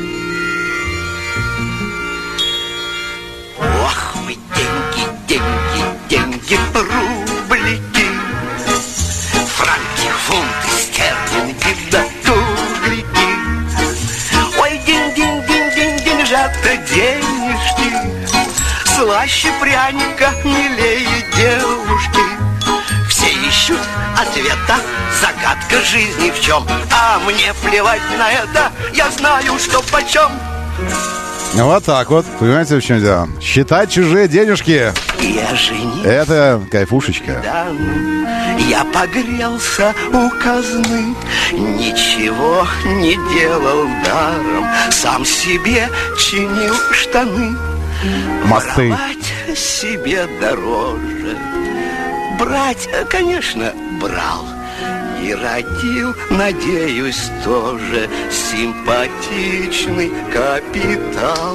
Ох вы, деньги, деньги, деньги, рублики, франки, фунты, стерлинги, да тугрики. Ой, день-день-день-день, деньжата, денежки, слаще пряника, милее девушки. Все ищут ответа, загадка жизни в чем. А мне плевать на это, я знаю, что почем. Вот так вот, понимаете, в чем дело? Считать чужие денежки. Я женился. Это кайфушечка. Я погрелся у казны, ничего не делал даром, сам себе чинил штаны. Мосты. Воровать себе дороже. Брать, конечно, брал. И родил, надеюсь, тоже симпатичный капитал.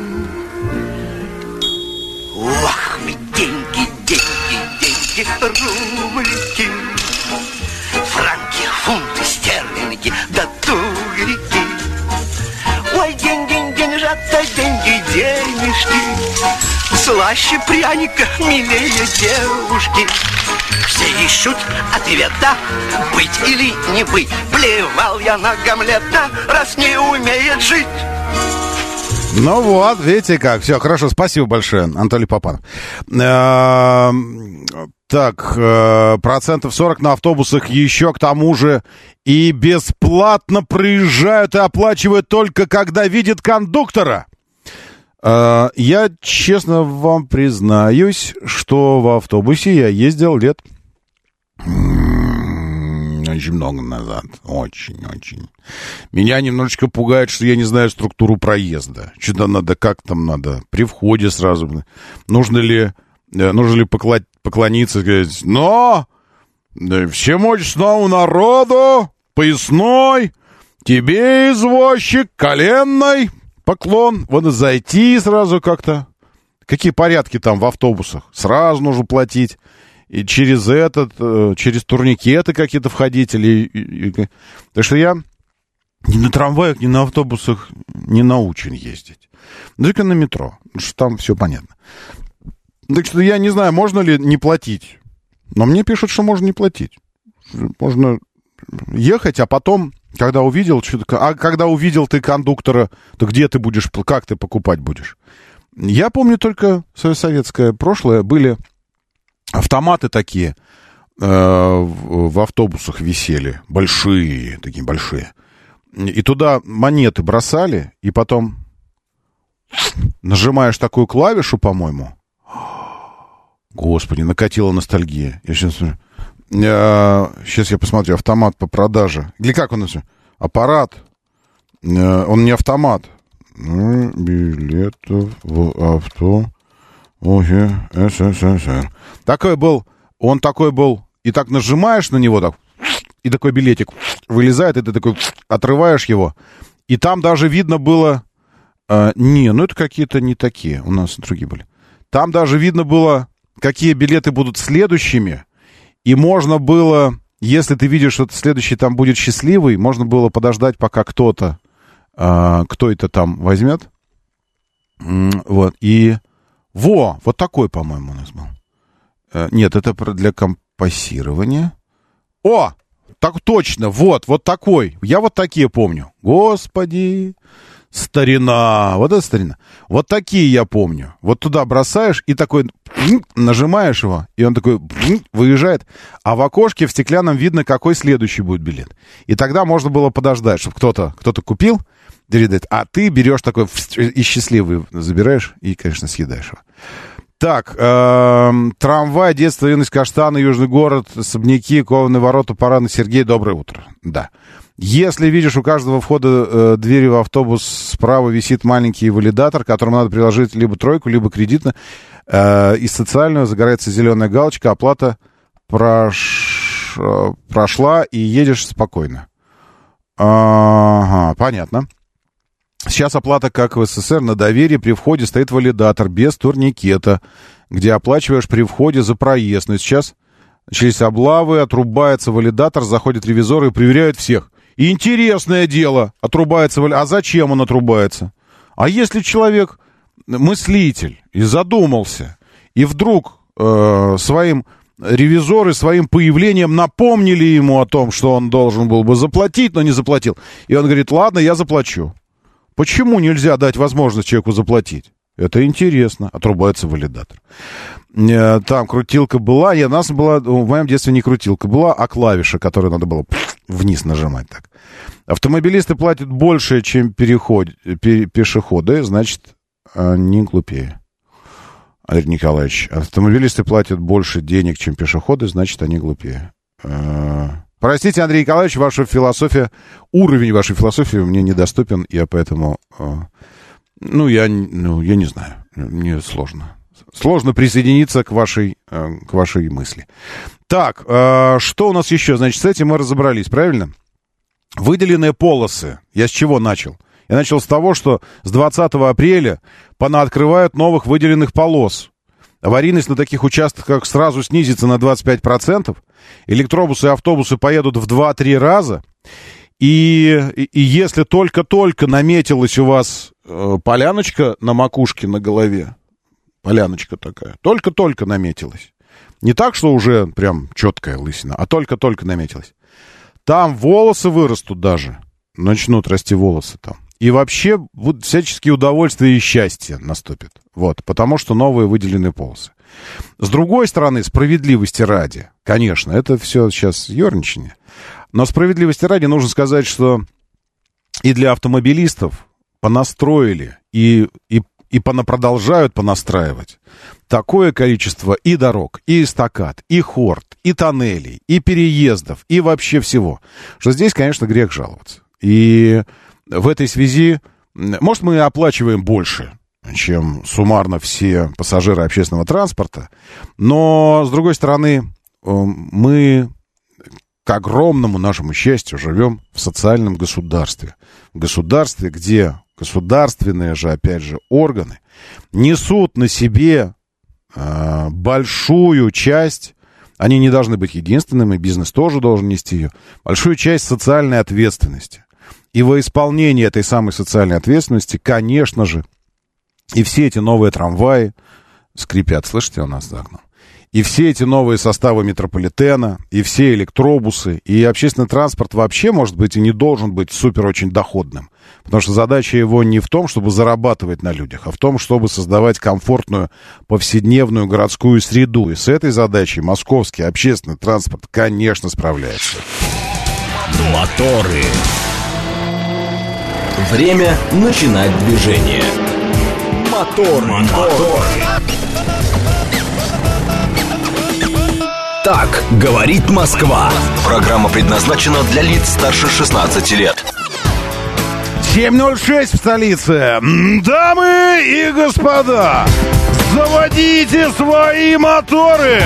Ох, вы, деньги, деньги, деньги, рублики, франки, фунты, стерлинги, да тугрики. Ой, деньги, деньжата, деньги, денежки, слаще пряника, милее девушки. Все ищут ответа, быть или не быть. Плевал я на Гамлета, раз не умеет жить. Ну вот, видите как. Все, хорошо, спасибо большое, Анатолий Попанов. Так, процентов сорок на автобусах еще к тому же и бесплатно проезжают и оплачивают только когда видят кондуктора. Я честно вам признаюсь, что в автобусе я ездил лет очень много назад. Очень-очень. Меня немножечко пугает, что я не знаю структуру проезда. Что-то надо, как там надо, при входе сразу. Нужно ли, нужно ли поклониться, поклониться, сказать, но всемогущему народу, поясной, тебе, извозчик, коленной, поклон. Вот и зайти сразу как-то. Какие порядки там в автобусах? Сразу нужно платить. И через этот, через турникеты какие-то входить. Или, и, и, так что я ни на трамваях, ни на автобусах не научен ездить. Только на метро. Потому что там все понятно. Так что я не знаю, можно ли не платить. Но мне пишут, что можно не платить. Можно ехать, а потом... Когда увидел, а когда увидел ты кондуктора, то где ты будешь, как ты покупать будешь? Я помню только свое советское прошлое, были автоматы такие, э, в, в автобусах висели, большие, такие большие. И туда монеты бросали, и потом нажимаешь такую клавишу, по-моему. Господи, накатила ностальгия. Я сейчас смотрю. Сейчас я посмотрю, автомат по продаже. Или как он? Аппарат. Он не автомат. Билетов в авто. СССР. Такой был, он такой был, и так нажимаешь на него, так, и такой билетик вылезает, и ты такой отрываешь его. И там даже видно было... А, не, ну это какие-то не такие, у нас другие были. Там даже видно было, какие билеты будут следующими. И можно было, если ты видишь, что следующий там будет счастливый, можно было подождать, пока кто-то, э, кто это там возьмет. Вот, и... Во, вот такой, по-моему, у нас был. Э, нет, это для компассирования. О, так точно, вот, вот такой. Я вот такие помню. Господи, старина, вот это старина. Вот такие я помню. Вот туда бросаешь и такой нажимаешь его, и он такой выезжает, а в окошке в стеклянном видно, какой следующий будет билет. И тогда можно было подождать, чтобы кто-то, кто-то купил, а ты берешь такой и счастливый забираешь и, конечно, съедаешь его. Так, э, трамвай, детство, юность, каштаны, Южный город, особняки, кованые ворота, Парадный, Сергей, доброе утро. Да. Если видишь, у каждого входа э, двери в автобус справа висит маленький валидатор, которому надо приложить либо тройку, либо кредитно, э, из социального загорается зеленая галочка, оплата прош... прошла, и едешь спокойно. Ага, понятно. Сейчас оплата, как в СССР, на доверие. При входе стоит валидатор без турникета, где оплачиваешь при входе за проезд. Но сейчас через облавы отрубается валидатор, заходят ревизоры и проверяют всех. Интересное дело, отрубается валидатор. А зачем он отрубается? А если человек мыслитель и задумался, и вдруг э, своим ревизоры своим появлением напомнили ему о том, что он должен был бы заплатить, но не заплатил. И он говорит, ладно, я заплачу. Почему нельзя дать возможность человеку заплатить? Это интересно. Отрубается валидатор. Там крутилка была. Я, у нас была, в моем детстве не крутилка была, а клавиша, которую надо было вниз нажимать. Так. Автомобилисты платят больше, чем переход, пе, пешеходы, значит, не глупее. Андрей Николаевич, автомобилисты платят больше денег, чем пешеходы, значит, они глупее. Простите, Андрей Николаевич, ваша философия, уровень вашей философии мне недоступен, я поэтому, э, ну, я, ну, я не знаю, мне сложно. Сложно присоединиться к вашей, э, к вашей мысли. Так, э, что у нас еще? Значит, с этим мы разобрались, правильно? Выделенные полосы. Я с чего начал? Я начал с того, что с двадцатого апреля понаоткрывают новых выделенных полос. Аварийность на таких участках сразу снизится на двадцать пять процентов. Электробусы и автобусы поедут в два-три раза. И, и, и если только-только наметилась у вас э, поляночка на макушке, на голове, поляночка такая, только-только наметилась. Не так, что уже прям четкая лысина, а только-только наметилась. Там волосы вырастут даже, начнут расти волосы там. И вообще вот, всяческие удовольствия и счастье наступит. Вот, потому что новые выделенные полосы. С другой стороны, справедливости ради, конечно, это все сейчас ерничание. Но справедливости ради нужно сказать, что и для автомобилистов понастроили и, и, и понапродолжают понастраивать такое количество и дорог, и эстакад, и хорд, и тоннелей, и переездов, и вообще всего, что здесь, конечно, грех жаловаться. И в этой связи, может, мы оплачиваем больше, чем суммарно все пассажиры общественного транспорта, но, с другой стороны, мы, к огромному нашему счастью, живем в социальном государстве. В государстве, где государственные же, опять же, органы несут на себе э, большую часть, они не должны быть единственными, бизнес тоже должен нести ее, большую часть социальной ответственности. И во исполнение этой самой социальной ответственности, конечно же, и все эти новые трамваи скрипят, слышите, у нас за окном, и все эти новые составы метрополитена, и все электробусы, и общественный транспорт вообще, может быть, и не должен быть супер очень доходным. Потому что задача его не в том, чтобы зарабатывать на людях, а в том, чтобы создавать комфортную повседневную городскую среду. И с этой задачей московский общественный транспорт, конечно, справляется. Моторы. Время начинать движение. Мотор, мотор. Так говорит Москва. Программа предназначена для лиц старше шестнадцати лет. семь ноль шесть в столице. Дамы и господа, заводите свои моторы.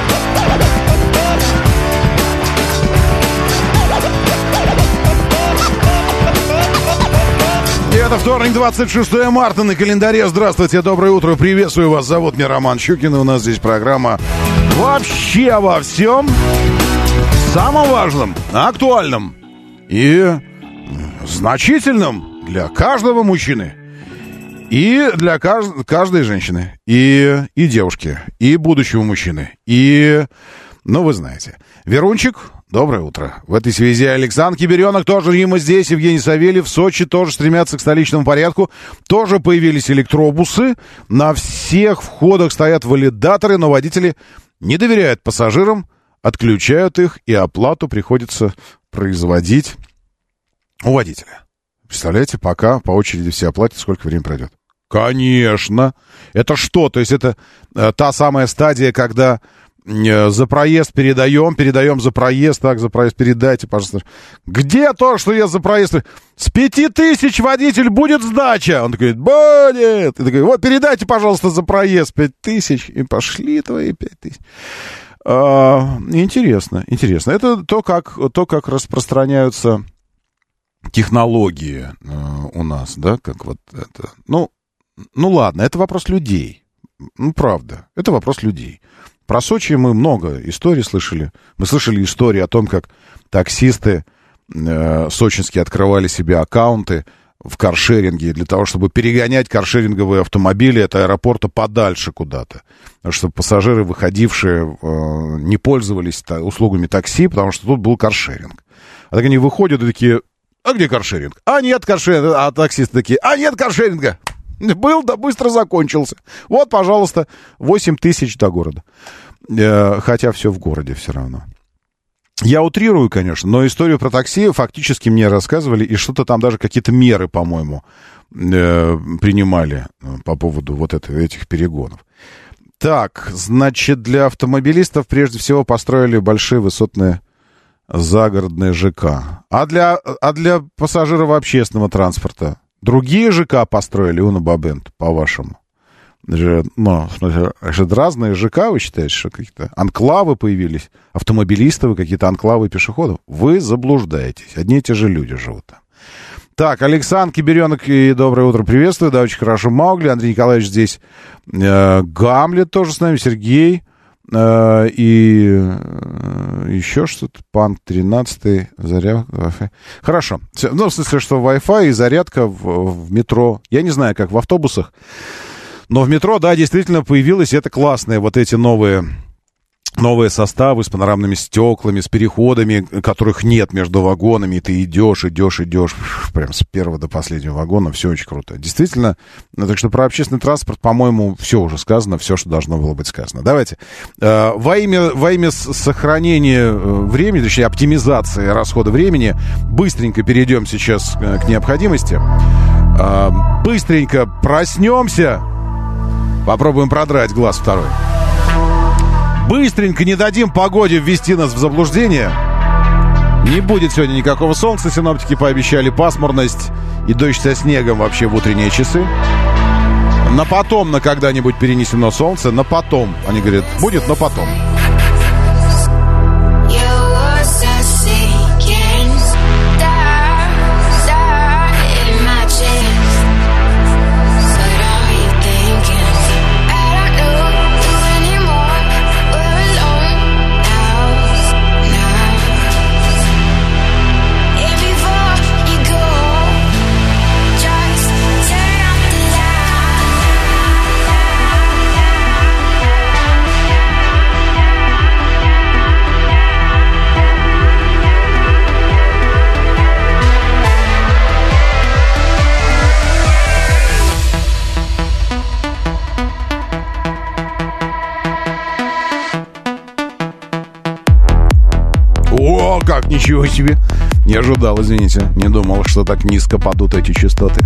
И это вторник, двадцать шестое марта на календаре. Здравствуйте, доброе утро, приветствую вас. Зовут меня Роман Щукин, и у нас здесь программа вообще во всем самом важном, актуальном и значительном для каждого мужчины. И для кажд- каждой женщины, и, и девушки, и будущего мужчины, и, ну, вы знаете. Верунчик, доброе утро. В этой связи Александр Киберенок, тоже ему здесь, Евгений Савельев, в Сочи тоже стремятся к столичному порядку. Тоже появились электробусы, на всех входах стоят валидаторы, но водители не доверяют пассажирам, отключают их, и оплату приходится производить у водителя. Представляете, пока по очереди все оплатят, сколько времени пройдет? Конечно. Это что? То есть это э, та самая стадия, когда э, за проезд передаем, передаем за проезд, так, за проезд передайте, пожалуйста. Где то, что я за проезд? С пяти тысяч водитель будет сдача. Он такой, будет. И такой, вот передайте, пожалуйста, за проезд пять тысяч. И пошли твои пять тысяч. А, интересно, интересно. Это то, как, то, как распространяются технологии э, у нас, да, как вот это. Ну, ну ладно, это вопрос людей. Ну, правда, это вопрос людей. Про Сочи мы много историй слышали. Мы слышали истории о том, как таксисты э, сочинские открывали себе аккаунты в каршеринге для того, чтобы перегонять каршеринговые автомобили от аэропорта подальше куда-то. Чтобы пассажиры, выходившие, э, не пользовались та, услугами такси, потому что тут был каршеринг. А так они выходят и такие, а где каршеринг? А нет каршеринга. А таксисты такие, а нет каршеринга. Был, да быстро закончился. Вот, пожалуйста, восемь тысяч до города. Э, хотя все в городе все равно. Я утрирую, конечно, но историю про такси фактически мне рассказывали, и что-то там даже какие-то меры, по-моему, э, принимали по поводу вот это, этих перегонов. Так, значит, для автомобилистов прежде всего построили большие высотные загородные ЖК. А для, а для пассажиров общественного транспорта другие ЖК построили, Уна Бабент, по-вашему? Ну, значит, разные ЖК, вы считаете, что какие-то анклавы появились? Автомобилистов, какие-то анклавы пешеходов? Вы заблуждаетесь. Одни и те же люди живут там. Так, Александр Киберенок, и доброе утро, приветствую. Да, очень хорошо. Маугли, Андрей Николаевич здесь. Э, Гамлет тоже с нами, Сергей. Э, и э, еще что-то. Панк тринадцать, зарядка, Wi-Fi. Хорошо. Ну, в смысле, что Wi-Fi и зарядка в, в метро. Я не знаю, как в автобусах. Но в метро, да, действительно появилось, это классные вот эти новые, новые составы с панорамными стеклами, с переходами, которых нет между вагонами, и ты идешь, идешь, идешь, прям с первого до последнего вагона, все очень круто. Действительно, так что про общественный транспорт, по-моему, все уже сказано, все, что должно было быть сказано. Давайте, э, во имя, во имя сохранения времени, точнее, оптимизации расхода времени, быстренько перейдем сейчас к необходимости, э, быстренько проснемся. Попробуем продрать глаз второй. Быстренько не дадим погоде ввести нас в заблуждение. Не будет сегодня никакого солнца. Синоптики пообещали пасмурность и дождь со снегом вообще в утренние часы. На потом, на когда-нибудь перенесено солнце. На потом. Они говорят, будет, но потом. О, как, ничего себе. Не ожидал, извините. Не думал, что так низко падут эти частоты.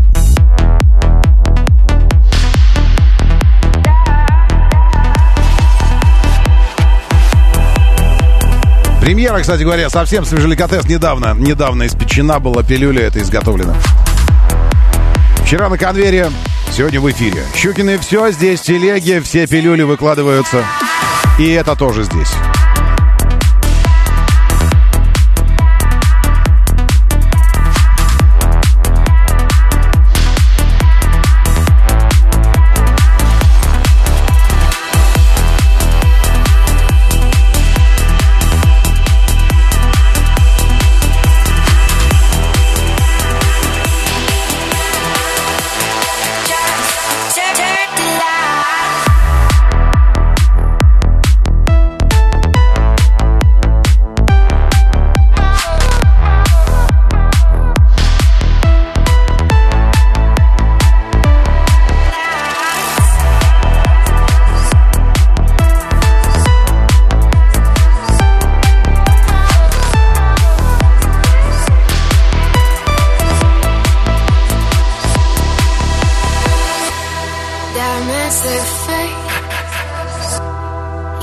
Премьера, кстати говоря, совсем свежеликотес недавно. Недавно испечена была пилюля, это изготовлено. Вчера на конвейере, сегодня в эфире. Щукины все здесь, в телеге, все пилюли выкладываются. И это тоже здесь.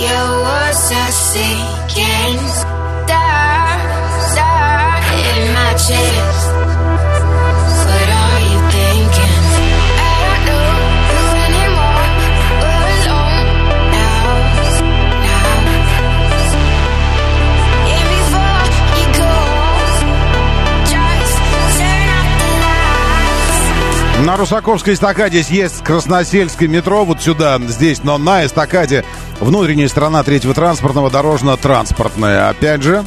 your words are sinking. Star, star in my chest. What are you thinking? I don't know you anymore. We're alone now, now. And before you go, just turn off the lights. На Русаковской эстакаде есть Красносельское метро, вот сюда, здесь, но на эстакаде внутренняя сторона третьего транспортного, дорожно-транспортная, опять же.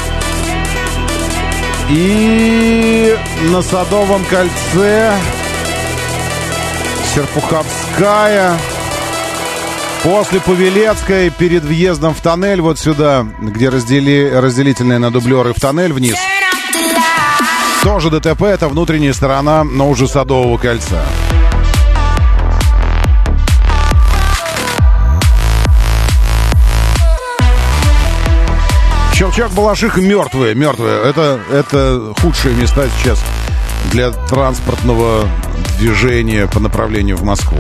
И на Садовом кольце Серпуховская, после Павелецкой, перед въездом в тоннель, вот сюда, где раздели, разделительные на дублеры в тоннель вниз. Тоже ДТП, это внутренняя сторона, но уже Садового кольца. Щелчак, Балашиха мертвые, мертвые. Это, это худшие места сейчас для транспортного движения по направлению в Москву.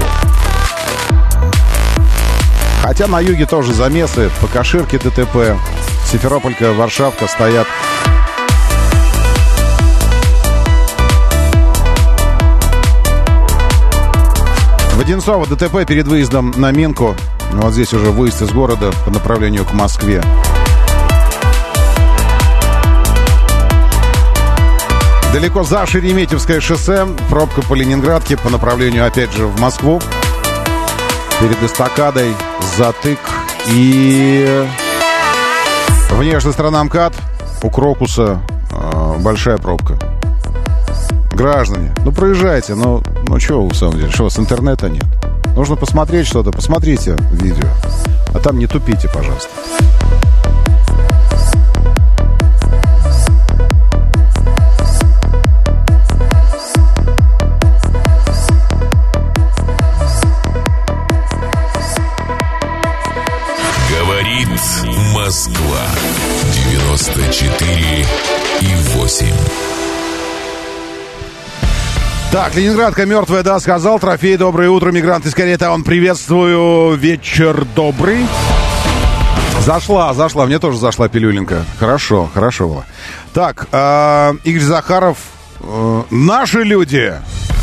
Хотя на юге тоже замесы, по Каширке ДТП, Симферополька, Варшавка стоят. В Одинцово ДТП перед выездом на Минку. Вот здесь уже выезд из города по направлению к Москве. Далеко за Шереметьевское шоссе. Пробка по Ленинградке по направлению, опять же, в Москву. Перед эстакадой затык. И внешняя сторона МКАД у Крокуса э, большая пробка. Граждане, ну проезжайте, ну, ну что вы, в самом деле, что у вас интернета нет? Нужно посмотреть что-то, посмотрите видео. А там не тупите, пожалуйста. Говорит Москва. девяносто четыре и восемь. Так, Ленинградка мертвая, да, сказал. Трофей, доброе утро, мигрант из Каретаун. Приветствую, вечер добрый. Зашла, зашла, мне тоже зашла пилюленька. Хорошо, хорошо было. Так, э, Игорь Захаров. Э, наши люди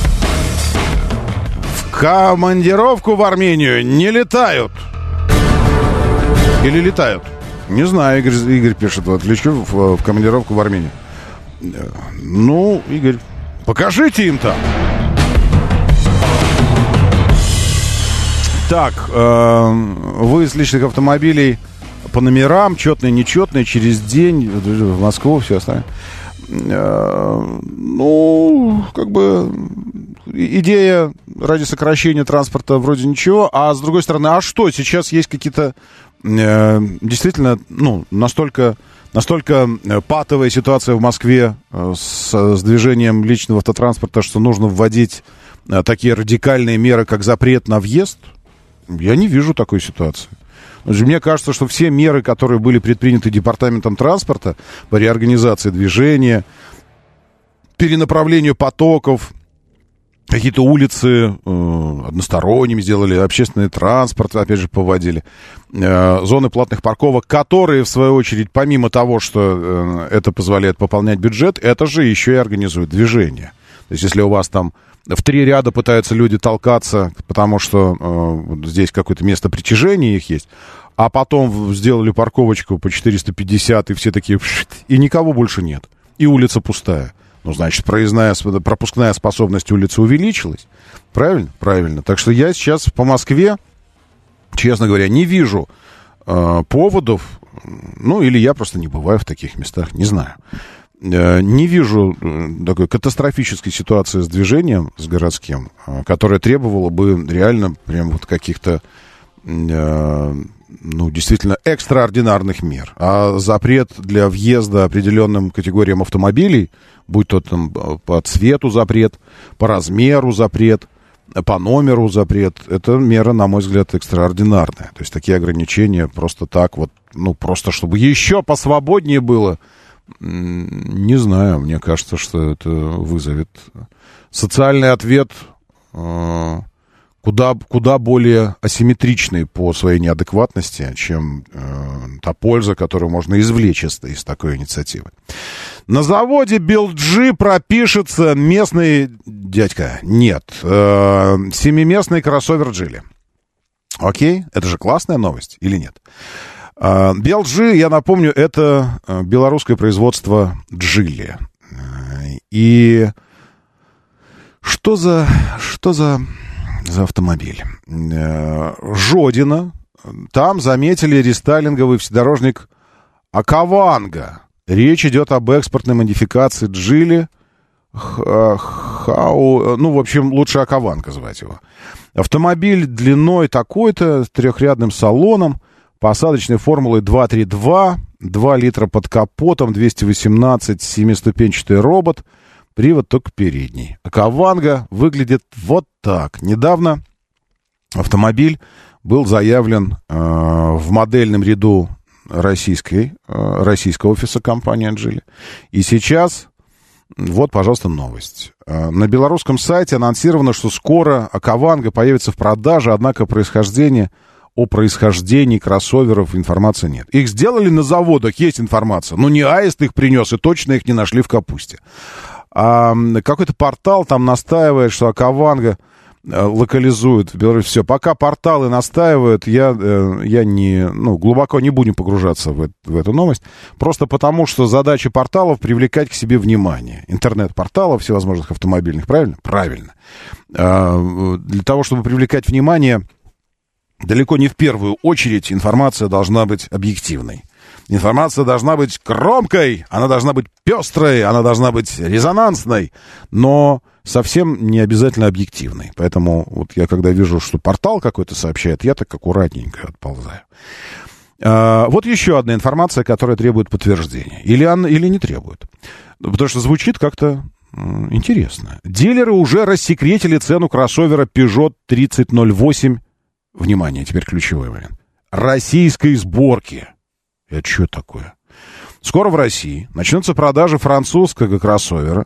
в командировку в Армению не летают. Или летают? Не знаю, Игорь, Игорь пишет. Вот, лечу в, в командировку в Армению. Ну, Игорь, покажите им там. Так, э, выезд личных автомобилей по номерам, четные, нечетные, через день в Москву, все остальное. Э, ну, как бы идея ради сокращения транспорта вроде ничего, а с другой стороны, а что, сейчас есть какие-то э, действительно, ну, настолько... Настолько патовая ситуация в Москве с, с движением личного автотранспорта, что нужно вводить такие радикальные меры, как запрет на въезд. Я не вижу такой ситуации. Мне кажется, что все меры, которые были предприняты Департаментом транспорта по реорганизации движения, перенаправлению потоков, какие-то улицы э, односторонними сделали, общественный транспорт, опять же, поводили, э, зоны платных парковок, которые, в свою очередь, помимо того, что э, это позволяет пополнять бюджет, это же еще и организует движение. То есть, если у вас там в три ряда пытаются люди толкаться, потому что э, здесь какое-то место притяжения их есть, а потом сделали парковочку по четыреста пятьдесят, и все такие, и никого больше нет, и улица пустая. Ну, значит, проездная, пропускная способность улицы увеличилась. Правильно? Правильно. Так что я сейчас по Москве, честно говоря, не вижу э, поводов, ну, или я просто не бываю в таких местах, не знаю. Э, не вижу э, такой катастрофической ситуации с движением, с городским, э, которая требовала бы реально прям вот каких-то, э, ну, действительно экстраординарных мер. А запрет для въезда определенным категориям автомобилей, будь то там по цвету запрет, по размеру запрет, по номеру запрет, это мера, на мой взгляд, экстраординарная. То есть такие ограничения просто так вот, ну, просто чтобы еще посвободнее было, не знаю, мне кажется, что это вызовет социальный ответ, куда, куда более асимметричный по своей неадекватности, чем э, та польза, которую можно извлечь из, из такой инициативы. На заводе би эл джи пропишется местный дядька. Нет. Э, семиместный кроссовер Джили. Окей? Это же классная новость или нет? Э, би эл джи, я напомню, это белорусское производство Джили. И что за... Что за... за автомобиль. Жодино. Там заметили рестайлинговый вседорожник Акаванга. Речь идет об экспортной модификации Джили. Хау, ну, в общем, лучше Акаванга звать его. Автомобиль длиной такой-то, с трехрядным салоном, посадочной формулой два три два, два литра под капотом, двести восемнадцать, семиступенчатый робот. Привод только передний. Акаванга выглядит вот так. Недавно автомобиль был заявлен э, в модельном ряду российской, э, российского офиса компании Джили. И сейчас, вот, пожалуйста, новость. Э, на белорусском сайте анонсировано, что скоро Акаванга появится в продаже, однако происхождение, о происхождении кроссоверов информации нет. Их сделали на заводах, есть информация, но не Аист их принес, и точно их не нашли в капусте. А какой-то портал там настаивает, что Акаванга локализует в Беларуси. Все, пока порталы настаивают, я, я не, ну, глубоко не будем погружаться в, в эту новость, просто потому, что задача порталов — привлекать к себе внимание. Интернет-порталов всевозможных автомобильных, правильно? Правильно. А, для того, чтобы привлекать внимание, далеко не в первую очередь информация должна быть объективной. Информация должна быть громкой, она должна быть пестрой, она должна быть резонансной, но совсем не обязательно объективной. Поэтому вот я, когда вижу, что портал какой-то сообщает, я так аккуратненько отползаю. А, вот еще одна информация, которая требует подтверждения. Или, она, или не требует. Потому что звучит как-то м, интересно. Дилеры уже рассекретили цену кроссовера Peugeot тридцать ноль восемь. Внимание, теперь ключевой момент. Российской сборки. Это что такое? Скоро в России начнутся продажи французского кроссовера.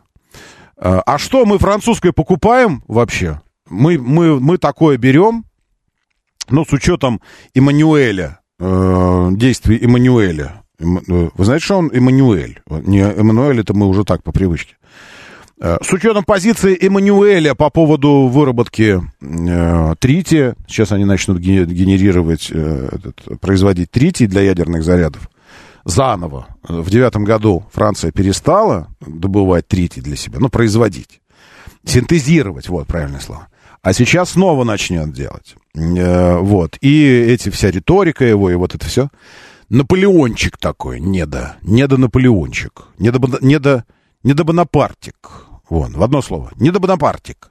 А что, мы французское покупаем вообще? Мы, мы, мы такое берем, ну, с учетом Эммануэля, э, действий Эммануэля. Вы знаете, что он Эммануэль? Не Эммануэль, это мы уже так, по привычке. С учетом позиции Эммануэля по поводу выработки э, трития, сейчас они начнут генерировать, э, этот, производить тритий для ядерных зарядов, заново. В девятом году Франция перестала добывать тритий для себя, ну, производить, синтезировать, вот, правильное слово. А сейчас снова начнет делать. Э, вот, и эти, вся риторика его, и вот это все. Наполеончик такой, недо, недо-наполеончик, недо, недо, недо-бонапартик. Вон, в одно слово. Недо-бонапартик.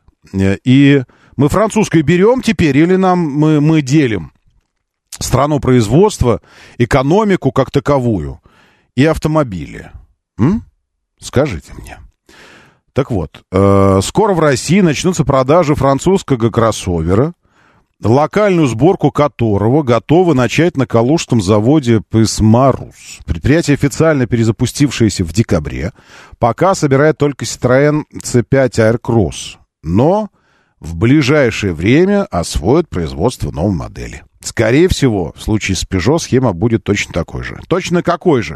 И мы французское берем теперь, или нам мы, мы делим страну производства, экономику как таковую и автомобили? М? Скажите мне. Так вот, э, скоро в России начнутся продажи французского кроссовера, локальную сборку которого готовы начать на калужском заводе Писмарус. Предприятие, официально перезапустившееся в декабре, пока собирает только Citroën си пять Aircross, но в ближайшее время освоит производство новой модели. Скорее всего, в случае с Peugeot схема будет точно такой же. Точно какой же?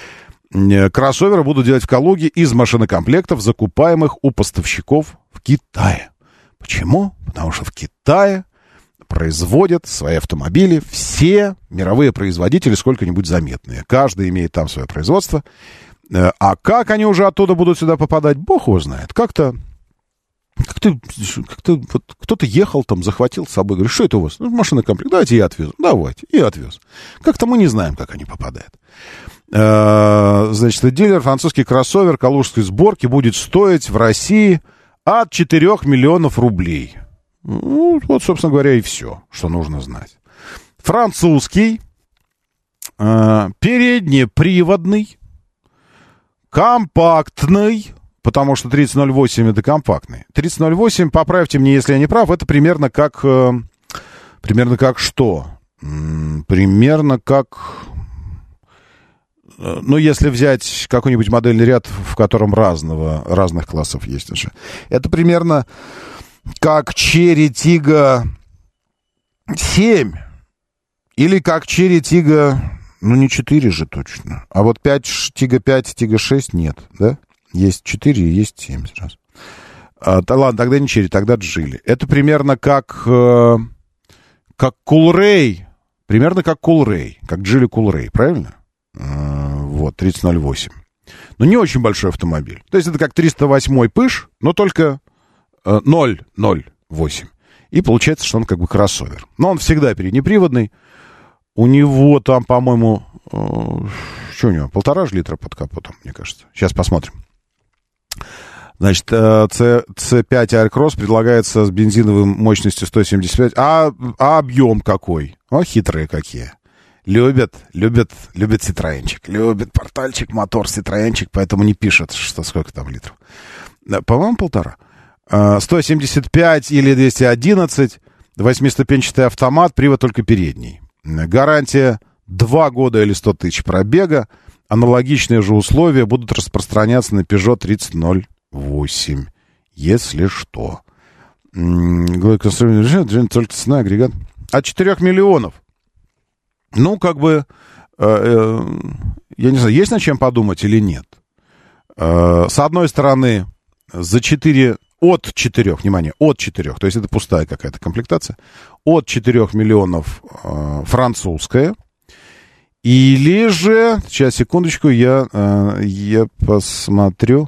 Кроссоверы будут делать в Калуге из машинокомплектов, закупаемых у поставщиков в Китае. Почему? Потому что в Китае производят свои автомобили все мировые производители сколько-нибудь заметные. Каждый имеет там свое производство. А как они уже оттуда будут сюда попадать, бог его знает. Как-то, как-то, как-то вот кто-то ехал там, захватил с собой, говорит, что это у вас? Ну, машинный комплект, давайте я отвезу. Давайте, и отвез. Как-то мы не знаем, как они попадают. Значит, дилер французский кроссовер калужской сборки будет стоить в России от четырёх миллионов рублей. Ну, вот, собственно говоря, и все, что нужно знать. Французский, э, переднеприводный, компактный, потому что тридцать ноль восемь это компактный. тридцать ноль восемь, поправьте мне, если я не прав, это примерно как... Э, примерно как что? М-м, примерно как... Э, ну, если взять какой-нибудь модельный ряд, в котором разного, разных классов есть уже. Это примерно... как Cherry Tiggo семь или как Cherry Tiggo, ну не четыре же точно, а вот пять, Tiggo пять, Tiggo шесть нет, да? Есть четыре и есть семь сразу. А, да, ладно, тогда не Cherry, тогда Geely. Это примерно как, э, как Coolray, примерно как Coolray, как Geely Coolray, правильно? Э, вот, тридцать ноль восемь. Но не очень большой автомобиль. То есть это как триста восемь Пыш, но только э, ноль ноль восемь. И получается, что он как бы кроссовер. Но он всегда переднеприводный. У него там, по-моему, э, что у него, полтора же литра под капотом, мне кажется. Сейчас посмотрим. Значит, си пять Aircross предлагается с бензиновой мощностью сто семьдесят пять. А, а объем какой? О, хитрые какие. Любят, любят, любят Citroёнчик. Любят портальчик, мотор Citroёнчик, поэтому не пишут, что сколько там литров. По-моему, полтора. сто семьдесят пять или двести одиннадцать. Восьмиступенчатый автомат, привод только передний. Гарантия два года или сто тысяч пробега. Аналогичные же условия будут распространяться на Peugeot тридцать ноль восемь, если что. Только цена агрегат. От четырёх миллионов. Ну, как бы, э, э, я не знаю, есть над чем подумать или нет. Э, с одной стороны, за четыре, от четырех, внимание, от четырех, то есть это пустая какая-то комплектация, от четырех миллионов э, французская. Или же, сейчас, секундочку, я, э, я посмотрю,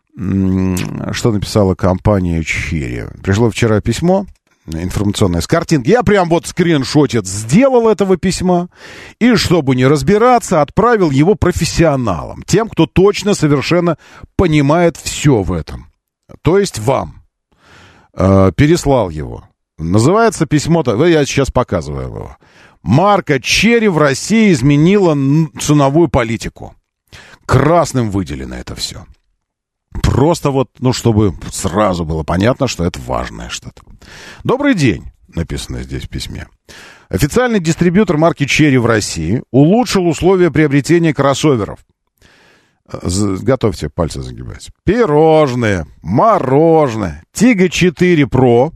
э, что написала компания Cherry. Пришло вчера письмо информационное с картинки. Я прям вот скриншотец сделал этого письма. И, чтобы не разбираться, отправил его профессионалам. Тем, кто точно, совершенно понимает все в этом. То есть вам. Э, переслал его. Называется письмо-то, я сейчас показываю его. Марка Cherry в России изменила ценовую политику. Красным выделено это все. Просто вот, ну, чтобы сразу было понятно, что это важное что-то. Добрый день, написано здесь в письме. Официальный дистрибьютор марки Cherry в России улучшил условия приобретения кроссоверов. Готовьте, пальцы загибать. Пирожные, мороженое, Tiggo четыре Pro,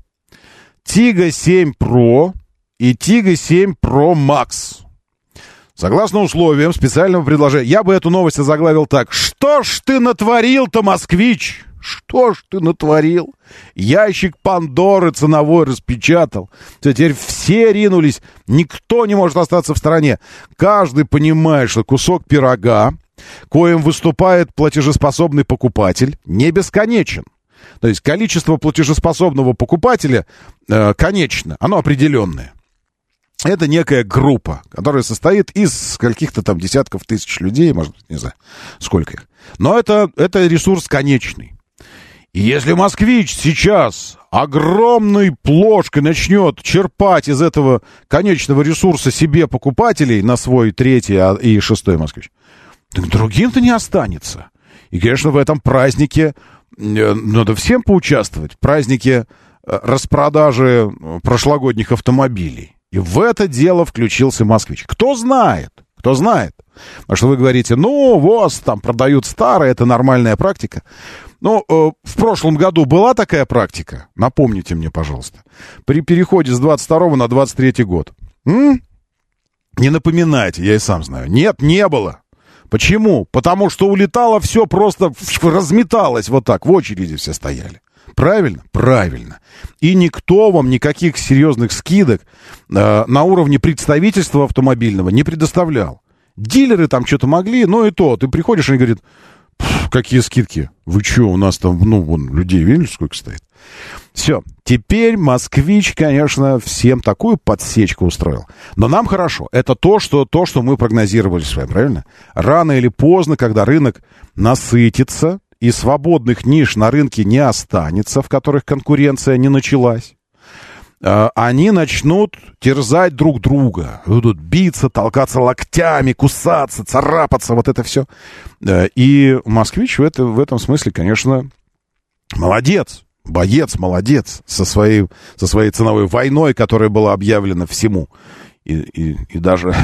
Tiggo семь Pro и Tiggo семь Pro Max. Согласно условиям специального предложения, я бы эту новость озаглавил так. Что ж ты натворил-то, москвич? Что ж ты натворил? Ящик Пандоры ценовой распечатал. Теперь все ринулись. Никто не может остаться в стороне. Каждый понимает, что кусок пирога, коим выступает платежеспособный покупатель, не бесконечен. То есть количество платежеспособного покупателя э, конечно, оно определенное. Это некая группа, которая состоит из каких-то там десятков тысяч людей, может быть, не знаю, сколько их. Но это, это ресурс конечный. И если москвич сейчас огромной плошкой начнет черпать из этого конечного ресурса себе покупателей на свой третий и шестой москвич, так другим-то не останется. И, конечно, в этом празднике надо всем поучаствовать. В празднике распродажи прошлогодних автомобилей. И в это дело включился москвич. Кто знает, кто знает. Потому что вы говорите, ну, вот, там продают старые, это нормальная практика. Ну, э, в прошлом году была такая практика? Напомните мне, пожалуйста. При переходе с двадцать второго на двадцать третий год. М? Не напоминайте, я и сам знаю. Нет, не было. Почему? Потому что улетало все, просто разметалось вот так, в очереди все стояли. Правильно? Правильно. И никто вам никаких серьезных скидок э, на уровне представительства автомобильного не предоставлял. Дилеры там что-то могли, но и то. Ты приходишь и говорит, какие скидки? Вы что, у нас там, ну, вон, людей, видели, сколько стоит? Все. Теперь москвич, конечно, всем такую подсечку устроил. Но нам хорошо. Это то, что, то, что мы прогнозировали с вами, правильно? Рано или поздно, когда рынок насытится, и свободных ниш на рынке не останется, в которых конкуренция не началась, они начнут терзать друг друга, будут биться, толкаться локтями, кусаться, царапаться, вот это все. И москвич в, это, в этом смысле, конечно, молодец, боец, молодец со своей, со своей ценовой войной, которая была объявлена всему. И, и, и даже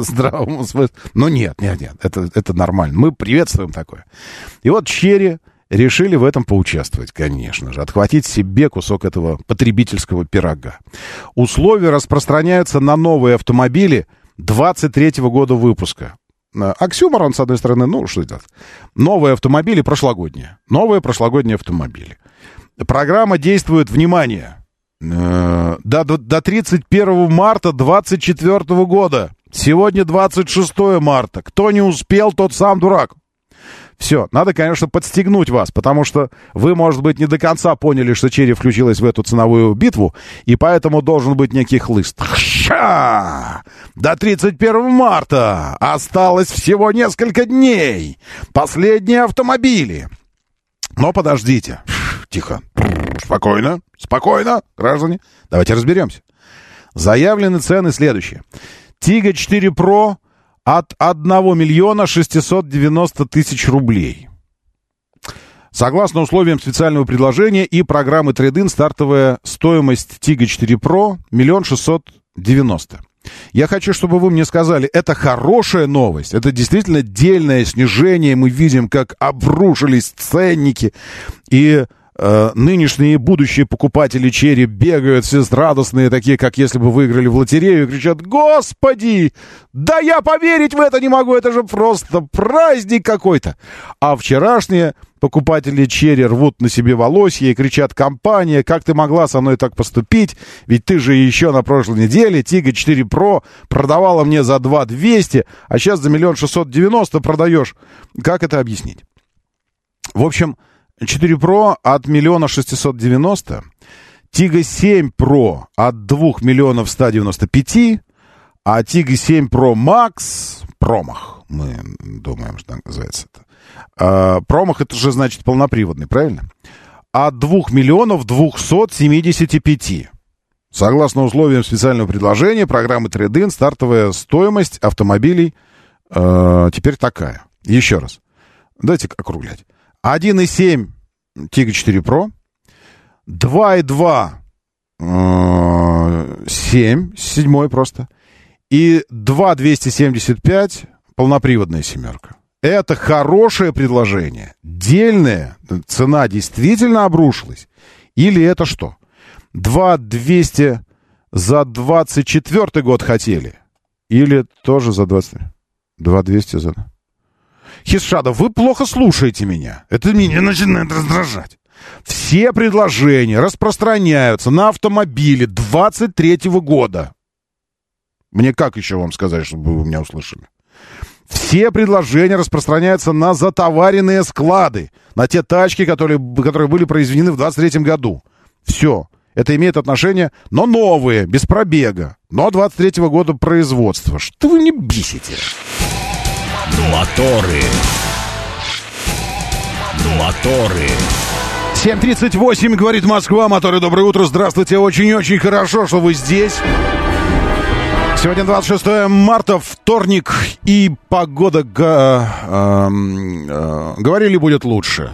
здравому смыслу. Но нет, нет, нет, это, это нормально. Мы приветствуем такое. И вот Cherry решили в этом поучаствовать, конечно же, отхватить себе кусок этого потребительского пирога. Условия распространяются на новые автомобили двадцать третьего года выпуска. Оксюморон, с одной стороны, ну, что это? Новые автомобили прошлогодние. Новые прошлогодние автомобили. Программа действует, внимание, до, до тридцать первого марта двадцать четвёртого года. Сегодня двадцать шестое марта. Кто не успел, тот сам дурак. Все, надо, конечно, подстегнуть вас, потому что вы, может быть, не до конца поняли, что Черри включилась в эту ценовую битву, и поэтому должен быть некий хлыст. Ша! До тридцать первого марта осталось всего несколько дней. Последние автомобили. Но подождите. Тихо. Спокойно. Спокойно, граждане. Давайте разберемся. Заявлены цены следующие. Тига четыре Pro от одного миллиона шестисот девяноста тысяч рублей. Согласно условиям специального предложения и программы трейд-ин, стартовая стоимость Тига четыре Pro миллион шестьсот девяносто. Я хочу, чтобы вы мне сказали, это хорошая новость, это действительно дельное снижение, мы видим, как обрушились ценники, и э, нынешние и будущие покупатели Черри бегают все радостные, такие, как если бы выиграли в лотерею, и кричат: «Господи, да я поверить в это не могу, это же просто праздник какой-то!» А вчерашние покупатели Черри рвут на себе волосья и кричат: «Компания, как ты могла со мной так поступить? Ведь ты же еще на прошлой неделе Тига четыре Pro продавала мне за два тысячи двести, а сейчас за миллион шестьсот девяносто продаешь». Как это объяснить? В общем, четыре Pro от миллиона шестисот девяноста, Тига семь Pro от двух миллионов ста девяноста пяти, а Тига семь Pro Max, промах, мы думаем, что так называется это. Uh, промах — это же значит полноприводный, правильно? От двух миллионов двухсот семидесяти пяти. Согласно условиям специального предложения программы трейд-ин, стартовая стоимость автомобилей uh, теперь такая. Еще раз. Давайте округлять. один и семь Тига четыре Pro, два и два uh, семь, седьмой просто, и два двести семьдесят пять полноприводная семерка. Это хорошее предложение. Дельное. Цена действительно обрушилась. Или это что? два двести за двадцать четвёртый год хотели? Или тоже за двадцать... два двести за... Хисшадов, вы плохо слушаете меня. Это меня начинает раздражать. Все предложения распространяются на автомобили двадцать третьего года. Мне как еще вам сказать, чтобы вы меня услышали? Все предложения распространяются на затоваренные склады, на те тачки, которые, которые были произведены в двадцать третьем году. Все. Это имеет отношение, но новые, без пробега, но двадцать третьего года производства. Что вы не бесите? Моторы. Моторы. семь тридцать восемь, говорит Москва. Моторы, доброе утро. Здравствуйте. Очень-очень хорошо, что вы здесь. Сегодня двадцать шестое марта, вторник, и погода, га, э, э, говорили, будет лучше.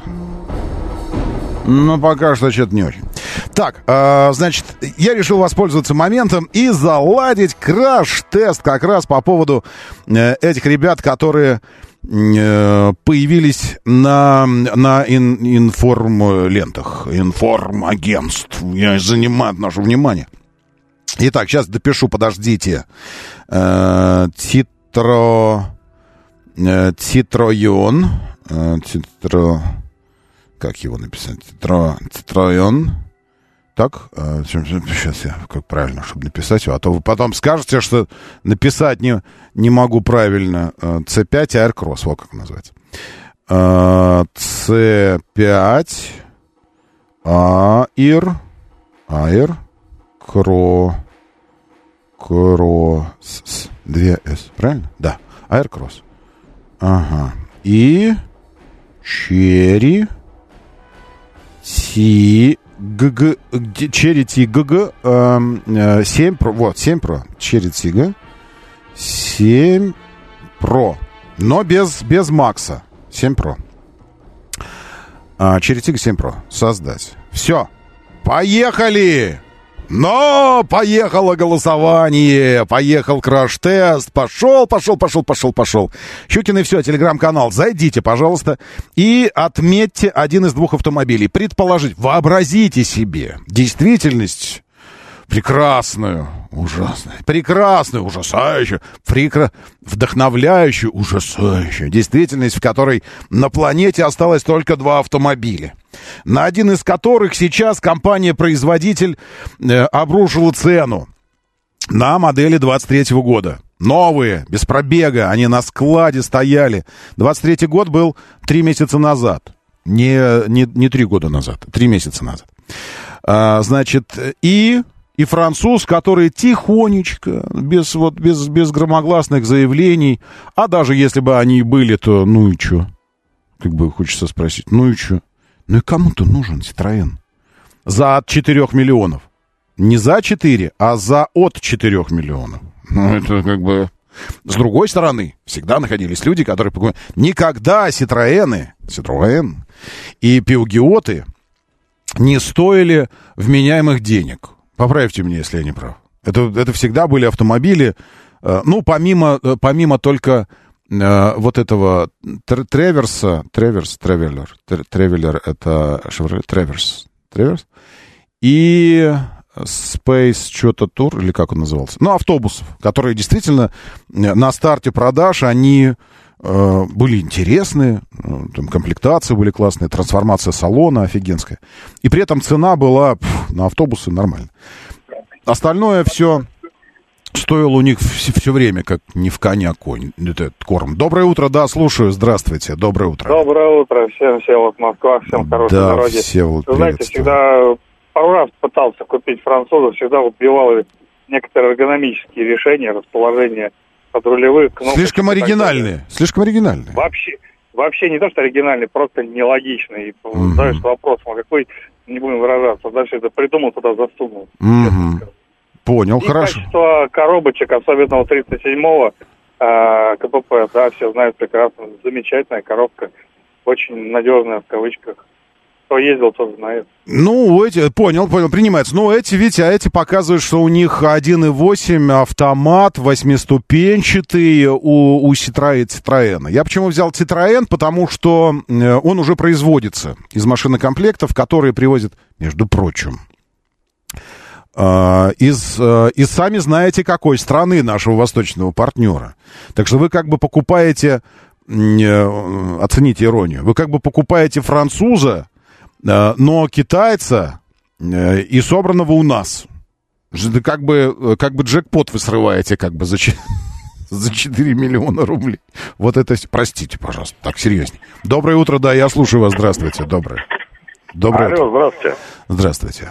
Но пока что что-то не очень. Так, э, значит, я решил воспользоваться моментом и заладить краш-тест как раз по поводу э, этих ребят, которые э, появились на, на ин, информлентах, информагентств. Я занимаю наше внимание. Итак, сейчас допишу, подождите. Э, титро... Э, титроион. Э, титро... Как его написать? Титро... Титроион. Так? Э, сейчас я как правильно, чтобы написать его. А то вы потом скажете, что написать не, не могу правильно. Э, си пять Aircross. Вот как называется. Э, си пять Air... Air... Кро... Кросс. Две S, правильно? Да. Aircross. Ага. И... Черри... Ти... ГГ... Черри Тига... семь Pro. Вот, семь Pro. Черри Тига. семь Pro. Но без, без Макса. семь Pro. Черри Тига семь Pro. Создать. Все. Поехали! Но поехало голосование, поехал краш-тест, пошел, пошел, пошел, пошел, пошел. Щукин и все, телеграм-канал, зайдите, пожалуйста, и отметьте один из двух автомобилей. Предположить, вообразите себе действительность прекрасную, ужасную, прекрасную, ужасающую, прекра... вдохновляющую, ужасающую действительность, в которой на планете осталось только два автомобиля, на один из которых сейчас компания-производитель э, обрушила цену на модели двадцать третьего года. Новые, без пробега, они на складе стояли. двадцать третий год был три месяца назад. Не, не, не три года назад, три месяца назад. А, значит, и... И француз, который тихонечко, без, вот, без, без громогласных заявлений, а даже если бы они и были, то ну и чё? Как бы хочется спросить, ну и чё? Ну и кому-то нужен Citroёn. За от четырёх миллионов. Не за четыре, а за от четырёх миллионов. Ну это как бы... С другой стороны, всегда находились люди, которые покупали... Никогда Citroёны, Citroёn и Peugeot'ы не стоили вменяемых денег. Поправьте меня, если я не прав. Это, это всегда были автомобили, э, ну, помимо, э, помимо только э, вот этого Треверса, Треверс, Тревелер, Тревелер, это Chevrolet Треверс, Треверс, и Space что-то Тур, или как он назывался, ну, автобусов, которые действительно на старте продаж, они э, были интересные, там комплектации были классные, трансформация салона офигенская, и при этом цена была пф, на автобусы нормально. Остальное все стоило у них все, все время, как не в коня конь, это корм. Доброе утро, да, слушаю, здравствуйте, доброе утро. Доброе утро, всем, Всеволод, Москва, всем хорошего да, здоровья. Всеволод, вы знаете, всегда пару раз пытался купить французов, всегда убивал некоторые эргономические решения, расположение подрулевых кнопок. Слишком оригинальные, слишком оригинальные. Вообще, вообще не то, что оригинальные, просто нелогичные. И mm-hmm. задаешь вопрос, а какой, не будем выражаться, дальше это придумал, туда засунул. Mm-hmm. Понял, и хорошо. качество коробочек, особенно у тридцать седьмого э, КПП, да, все знают прекрасно, замечательная коробка, очень надежная в кавычках. Кто ездил, тот знает. Ну, эти, понял, понял, принимается. Ну, эти, видите, а эти показывают, что у них один и восемь автомат, восьмиступенчатый у, у Citroёn. Я почему взял Citroёn? Потому что он уже производится из машинокомплектов, которые привозят, между прочим, из, из сами знаете какой страны нашего восточного партнера. Так что вы как бы покупаете, оцените иронию, вы как бы покупаете француза, но китайца и собранного у нас. Как бы, как бы джекпот вы срываете как бы за, за четыре миллиона рублей. Вот это, простите, пожалуйста, так серьезнее. Доброе утро, да, я слушаю вас, здравствуйте, доброе. Доброе Алло, утро. здравствуйте. Здравствуйте.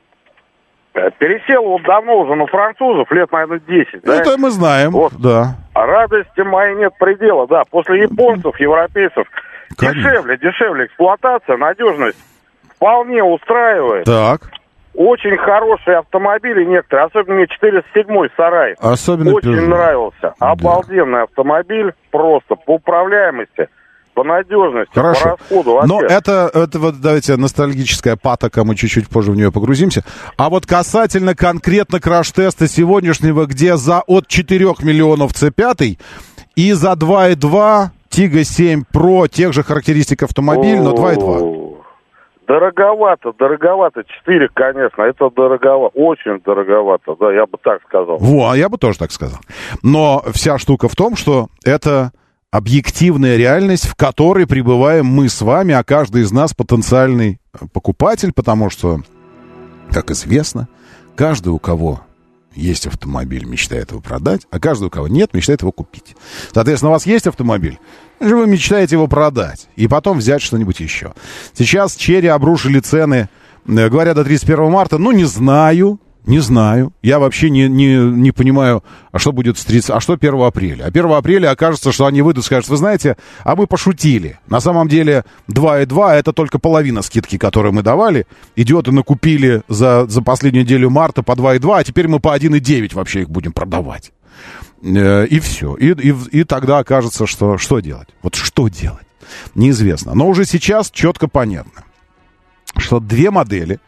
Пересел вот давно уже на французов, лет, наверное, десять, да? Это мы знаем, вот. Да. А радости моей нет предела, да. После японцев, европейцев, Конечно. дешевле, дешевле эксплуатация, надежность вполне устраивает. Так. Очень хорошие автомобили некоторые, особенно мне четыреста седьмой Сарай. Особенно Очень Peugeot. нравился. Да. Обалденный автомобиль, просто по управляемости, по надежности, Хорошо. по расходу. Вообще. Но это, это вот, давайте, ностальгическая патока, мы чуть-чуть позже в нее погрузимся. А вот касательно конкретно краш-теста сегодняшнего, где за от четырёх миллионов Си пять и за два и два Тига семь Про тех же характеристик автомобиля, но два и два. Дороговато, дороговато. четыре, конечно, это дороговато. Очень дороговато, да, я бы так сказал. Во, я бы тоже так сказал. Но вся штука в том, что это объективная реальность, в которой пребываем мы с вами, а каждый из нас потенциальный покупатель, потому что, как известно, каждый, у кого есть автомобиль, мечтает его продать, а каждый, у кого нет, мечтает его купить. Соответственно, у вас есть автомобиль, вы мечтаете его продать и потом взять что-нибудь еще. Сейчас Черри обрушили цены, говорят, до тридцать первого марта, ну, не знаю, не знаю. Я вообще не, не, не понимаю, а что будет с тридцатого, а что первого апреля. А первого апреля окажется, что они выйдут и скажут, вы знаете, а мы пошутили. На самом деле два и два это только половина скидки, которую мы давали. Идиоты накупили за, за последнюю неделю марта по два и два, а теперь мы по один и девять вообще их будем продавать. И все. И, и, и тогда окажется, что что делать. Вот что делать? Неизвестно. Но уже сейчас четко понятно, что две модели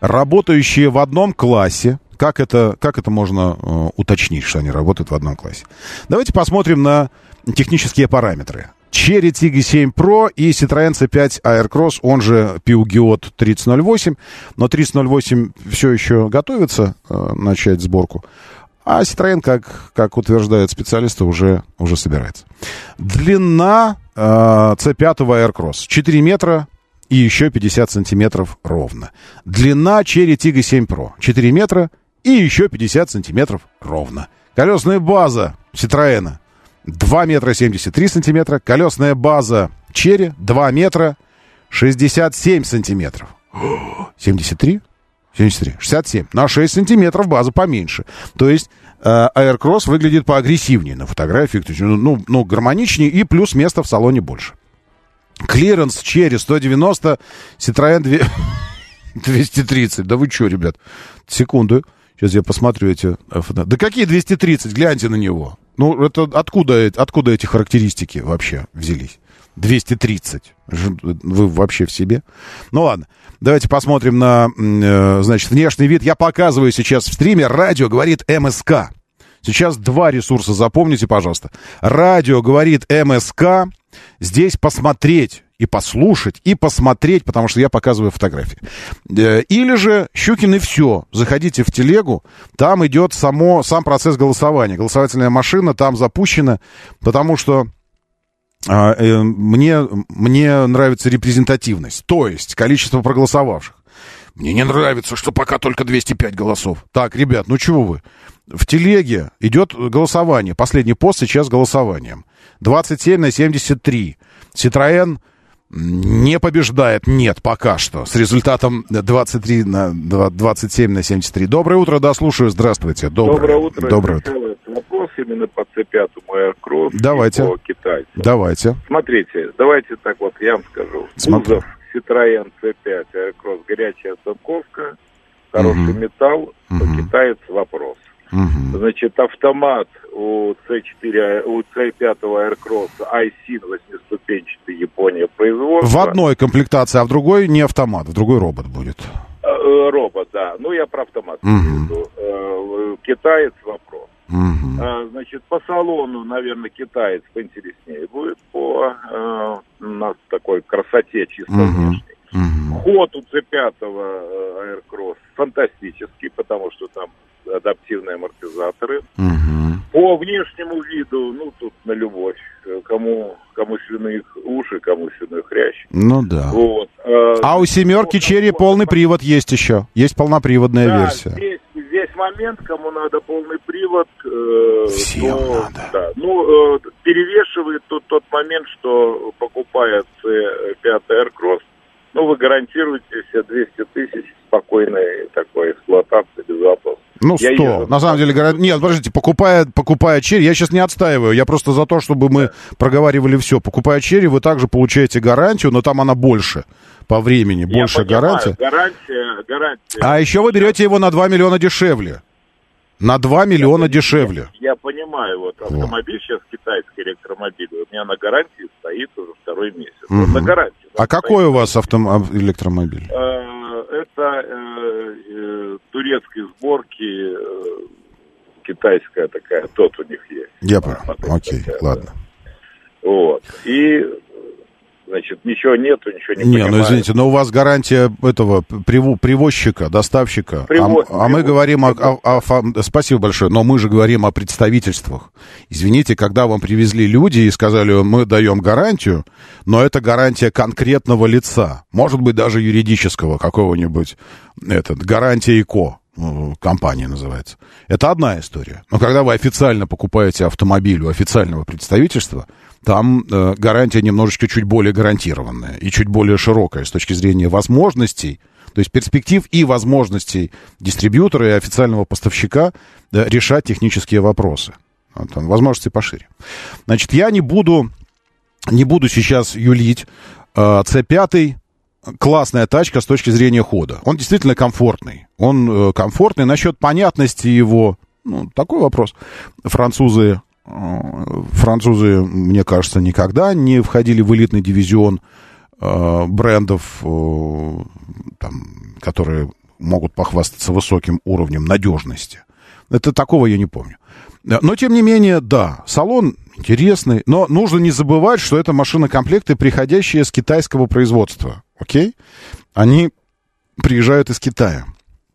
работающие в одном классе. Как это, как это можно э, уточнить, что они работают в одном классе? Давайте посмотрим на технические параметры. Chery Tiggo семь Pro и Citroёn си пять Aircross, он же Peugeot тридцать ноль восемь. Но тридцать ноль восемь все еще готовится э, начать сборку. А Citroёn, как, как утверждают специалисты, уже, уже собирается. Длина э, си пять Aircross четыре метра и еще пятьдесят сантиметров ровно. Длина Chery Tiggo семь Pro четыре метра и еще пятьдесят сантиметров ровно. Колесная база Citroёn два метра семьдесят три сантиметра. Колесная база Chery два метра шестьдесят семь сантиметров. семьдесят три? семьдесят три. шестьдесят семь. На шесть сантиметров база поменьше. То есть э, Aircross выглядит поагрессивнее на фотографиях. То есть, ну, ну, гармоничнее и плюс места в салоне больше. Клиренс Chery сто девяносто, Citroёn двести тридцать. Да вы что, ребят? Секунду. Сейчас я посмотрю эти... Да какие двести тридцать? Гляньте на него. Ну, это откуда, откуда эти характеристики вообще взялись? двести тридцать. Вы вообще в себе? Ну, ладно. Давайте посмотрим на, значит, внешний вид. Я показываю сейчас в стриме. Радио говорит МСК. Сейчас два ресурса запомните, пожалуйста. Радио говорит МСК. Здесь посмотреть и послушать, и посмотреть, потому что я показываю фотографии. Или же Щукин и все. Заходите в телегу, там идет само, сам процесс голосования. Голосовательная машина там запущена, потому что а, э, мне, мне нравится репрезентативность, то есть количество проголосовавших. Мне не нравится, что пока только двести пять голосов. Так, ребят, ну чего вы? В телеге идет голосование. Последний пост сейчас с голосованием. двадцать семь на семьдесят три. Citroёn не побеждает, нет, пока что. С результатом двадцать три на двадцать семь на семьдесят три. Доброе утро, да, слушаю. Здравствуйте. Доброе, Доброе утро. Доброе утро. Вопрос именно по си пять Aircross. Давайте. По китайцу. Давайте. Смотрите, давайте так вот я вам скажу. Смотрю. Кузов Citroёn си пять Aircross, горячая цинковка, хороший Угу. металл, Угу. по китаец вопрос. Угу. Значит, автомат у си четыре, у си пять Aircross Айсин восьмиступенчатый, Япония производства. В одной комплектации, а в другой не автомат, в другой робот будет. Э, Робот, да. Ну, я про автомат Угу. имею в виду. Э, Китаец вопрос. Угу. А, значит, по салону, наверное, китаец поинтереснее будет по э, у нас такой красоте чисто Угу. внешней. Угу. Ход у си пять э, Aircross фантастический, потому что там адаптивные амортизаторы. Угу. По внешнему виду, ну, тут на любовь. Кому, кому свиных уши, кому свиной хрящ. Ну да. Вот. Э, А у семерки Chery полный привод есть еще. Есть полноприводная да, версия. Здесь, здесь момент, кому надо полный привод. Э, Всем то, надо. Да, ну, э, перевешивает тут тот момент, что покупая си пять Aircross, ну, вы гарантируете себе двести тысяч спокойной такой эксплуатации без вопросов. Ну, Я сто. езжу. На самом деле, говорят, нет, подождите, покупая, покупая Chery, я сейчас не отстаиваю, я просто за то, чтобы мы проговаривали все. Покупая Chery, вы также получаете гарантию, но там она больше по времени, больше Я понимаю, гарантия. гарантия. Гарантия. А еще вы берете его на два миллиона дешевле. На два миллиона дешевле. Я понимаю, вот автомобиль сейчас китайский электромобиль, у меня на гарантии стоит уже второй месяц. Мгм. Вот на гарантии. А какой у вас автом... электромобиль? Э, Это э, э, турецкой сборки, э, китайская такая, тот у них есть. Я понял. Модель Окей, такая, ладно. да. Вот. И, значит, ничего нету, ничего не Не, понимаю. ну извините, но у вас гарантия этого приво- привозчика, доставщика. Привоз- а, а мы привоз- говорим о, о- о фа- Спасибо большое, но мы же говорим о представительствах. Извините, когда вам привезли люди и сказали, мы даем гарантию, но это гарантия конкретного лица, может быть, даже юридического какого-нибудь, этот, гарантия ИКО. Компания называется. Это одна история. Но когда вы официально покупаете автомобиль у официального представительства, там э, гарантия немножечко чуть более гарантированная и чуть более широкая с точки зрения возможностей, то есть перспектив и возможностей дистрибьютора и официального поставщика э, решать технические вопросы. Вот, там, возможности пошире. Значит, я не буду, не буду сейчас юлить. Э, си пять классная тачка с точки зрения хода. Он действительно комфортный. Он э, комфортный. Насчет понятности его, ну, такой вопрос. Французы, э, французы, мне кажется, никогда не входили в элитный дивизион э, брендов, э, там, которые могут похвастаться высоким уровнем надежности. Это такого я не помню. Но, тем не менее, да, салон интересный, но нужно не забывать, что это машинокомплекты, приходящие с китайского производства. Окей? Они приезжают из Китая.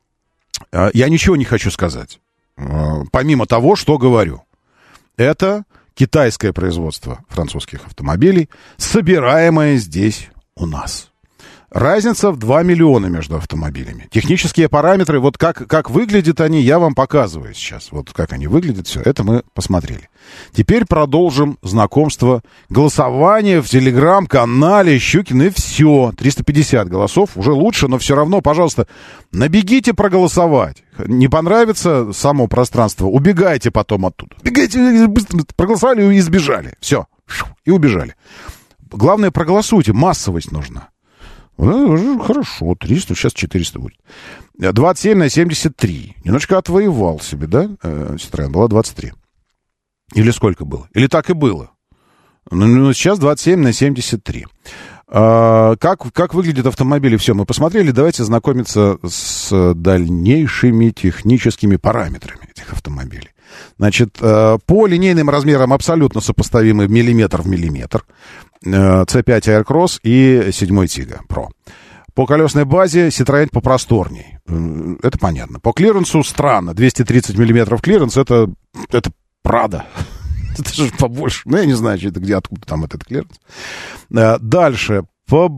Я ничего не хочу сказать, помимо того, что говорю. Это китайское производство французских автомобилей, собираемое здесь у нас. Разница в два миллиона между автомобилями. Технические параметры, вот как, как выглядят они, я вам показываю сейчас. Вот как они выглядят, все это мы посмотрели. Теперь продолжим знакомство. Голосование в телеграм-канале Щукин, и все. триста пятьдесят голосов, уже лучше, но все равно, пожалуйста, набегите проголосовать. Не понравится само пространство, убегайте потом оттуда. Бегайте, быстро проголосовали и сбежали. Все, и убежали. Главное, проголосуйте, массовость нужна. Хорошо, триста, сейчас четыреста будет. двадцать семь на семьдесят три. Немножко отвоевал себе, да? Citroёn была двадцать три. Или сколько было? Или так и было? Ну, сейчас двадцать семь на семьдесят три. А, как, как выглядят автомобили? Все, мы посмотрели. Давайте знакомиться с дальнейшими техническими параметрами этих автомобилей. Значит, по линейным размерам абсолютно сопоставимы миллиметр в миллиметр. си пять Aircross и седьмой Tiggo Pro. По колесной базе Citroёn попросторней. Это понятно. По клиренсу странно. двести тридцать миллиметров клиренс — это, это Prado. Это же побольше. Ну, я не знаю, это где, откуда там этот клиренс. Дальше. По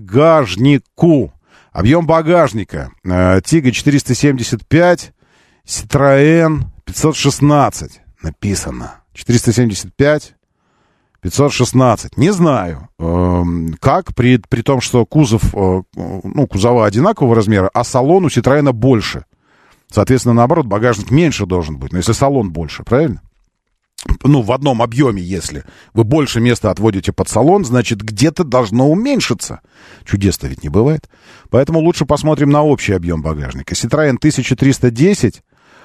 багажнику. Объем багажника. Tiggo четыреста семьдесят пять, Citroёn пятьсот шестнадцать. Написано. четыреста семьдесят пять, пятьсот шестнадцать. Не знаю, э, как, при, при том, что кузов, э, ну, кузова одинакового размера, а салон у Citroёn больше. Соответственно, наоборот, багажник меньше должен быть. Но если салон больше, правильно? Ну, в одном объеме, если вы больше места отводите под салон, значит, где-то должно уменьшиться. Чудес-то ведь не бывает. Поэтому лучше посмотрим на общий объем багажника. Citroёn тысяча триста десять,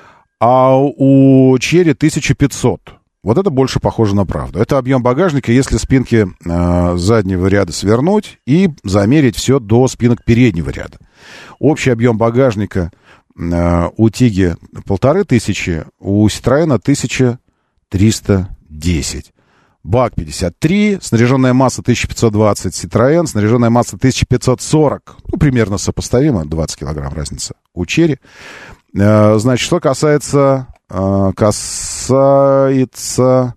а у Chery тысяча пятьсот. Вот это больше похоже на правду. Это объем багажника, если спинки э, заднего ряда свернуть и замерить все до спинок переднего ряда. Общий объем багажника э, у Tiggo полторы тысячи, у Citroёn тысяча триста десять. Бак пятьдесят три, снаряженная масса тысяча пятьсот двадцать Citroёn, снаряженная масса тысяча пятьсот сорок. Ну, примерно сопоставимо, двадцать килограмм разница у Chery. Э, значит, что касается... касается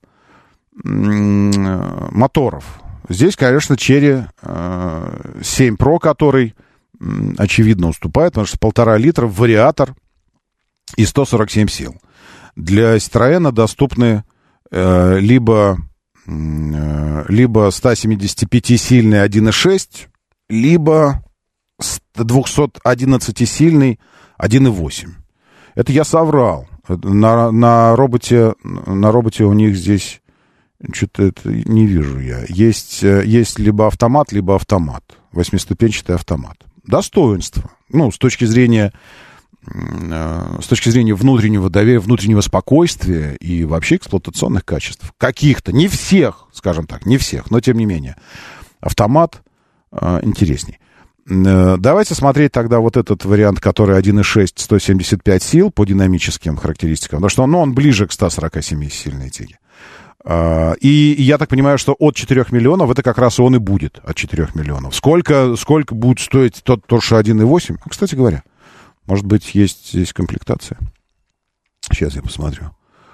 моторов. Здесь, конечно, Chery семь Pro, который очевидно уступает, потому что полтора литра, вариатор и сто сорок семь сил. Для Citroёn доступны либо, либо сто семьдесят пять сильный один и шесть, либо двести одиннадцать сильный один и восемь. Это я соврал. На, на, роботе, на роботе у них здесь что-то это не вижу я. Есть, есть либо автомат, либо автомат. Восьмиступенчатый автомат. Достоинство. Ну, с точки зрения, с точки зрения внутреннего доверия, внутреннего спокойствия и вообще эксплуатационных качеств. Каких-то. Не всех, скажем так, не всех, но тем не менее. Автомат э, интересней. Давайте смотреть тогда вот этот вариант, который один и шесть, сто семьдесят пять сил по динамическим характеристикам. Потому что он, ну, он ближе к ста сорока семи сильной Tiggo. И, и я так понимаю, что от четырёх миллионов это как раз он и будет от четырёх миллионов. Сколько, сколько будет стоить тот Porsche один и восемь? Кстати говоря, может быть, есть здесь комплектация. Сейчас я посмотрю.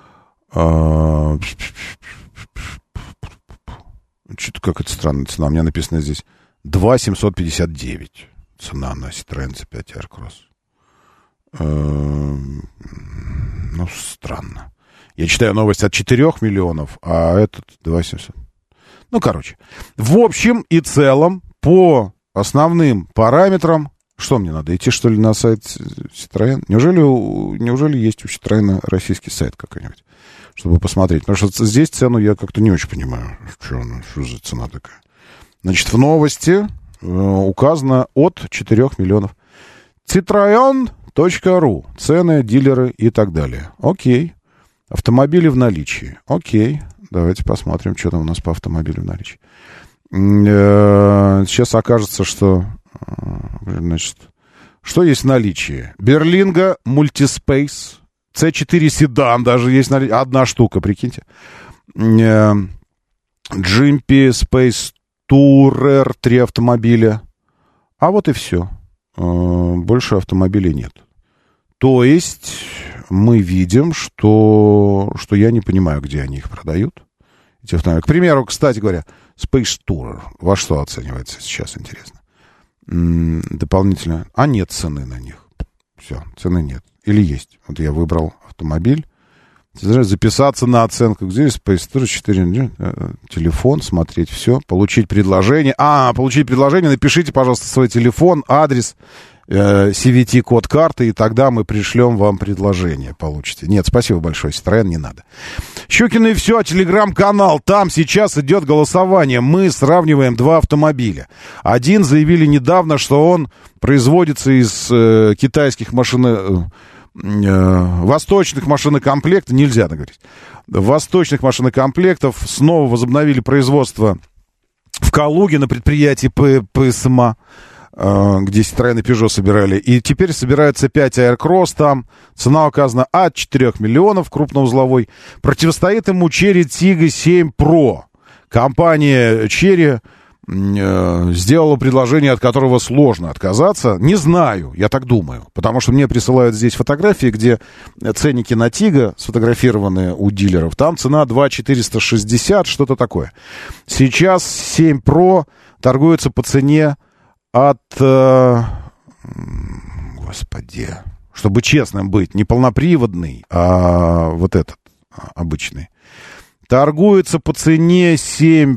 Что-то какая-то странная цена. У меня написано здесь два тысячи семьсот пятьдесят девять цена на Citroёn си пять Aircross. Ну, странно. Я читаю новость от четырёх миллионов, а этот два тысячи семьсот. Ну, короче. В общем и целом, по основным параметрам, что мне надо, идти, что ли, на сайт Citroёn? Неужели, неужели есть у Citroёn российский сайт какой-нибудь, чтобы посмотреть? Потому что здесь цену я как-то не очень понимаю, что, что за цена такая. Значит, в новости э, указано от четырёх миллионов. Citroёn точка ру. Цены, дилеры и так далее. Окей. Автомобили в наличии. Окей. Давайте посмотрим, что там у нас по автомобилю в наличии. Э, сейчас окажется, что... Значит, Что есть в наличии? Berlingo Multispace, си четыре седан даже есть в наличии. Одна штука, прикиньте. Джимпи Space Tourer, три автомобиля. А вот и все. Больше автомобилей нет. То есть мы видим, что, что я не понимаю, где они их продают. Эти автомобили. К примеру, кстати говоря, Space Tourer. Во что оценивается сейчас, интересно? М-м, дополнительно. А нет цены на них. Все, цены нет. Или есть. Вот я выбрал автомобиль. Записаться на оценку. Где Space Tourer четыре? Телефон, смотреть все. Получить предложение. А, получить предложение. Напишите, пожалуйста, свой телефон, адрес, си ви ти-код карты, и тогда мы пришлем вам предложение. Получите. Нет, спасибо большое, Citroёn, не надо. Щукин и все, телеграм-канал. Там сейчас идет голосование. Мы сравниваем два автомобиля. Один заявили недавно, что он производится из э, китайских машин... Э, э, восточных машинокомплектов. Нельзя так говорить. Восточных машинокомплектов снова возобновили производство в Калуге на предприятии ПСМА, где Citroёn и Peugeot собирали. И теперь собираются пять Aircross там. Цена указана от четырёх миллионов, крупноузловой. Противостоит ему Chery Tiggo семь Pro. Компания Chery э, сделала предложение, от которого сложно отказаться. Не знаю, я так думаю. Потому что мне присылают здесь фотографии, где ценники на Tiggo сфотографированы у дилеров. Там цена два тысячи четыреста шестьдесят, что-то такое. Сейчас семь Pro торгуется по цене от, э, господи, чтобы честным быть, не полноприводный, а вот этот, обычный, торгуется по цене семь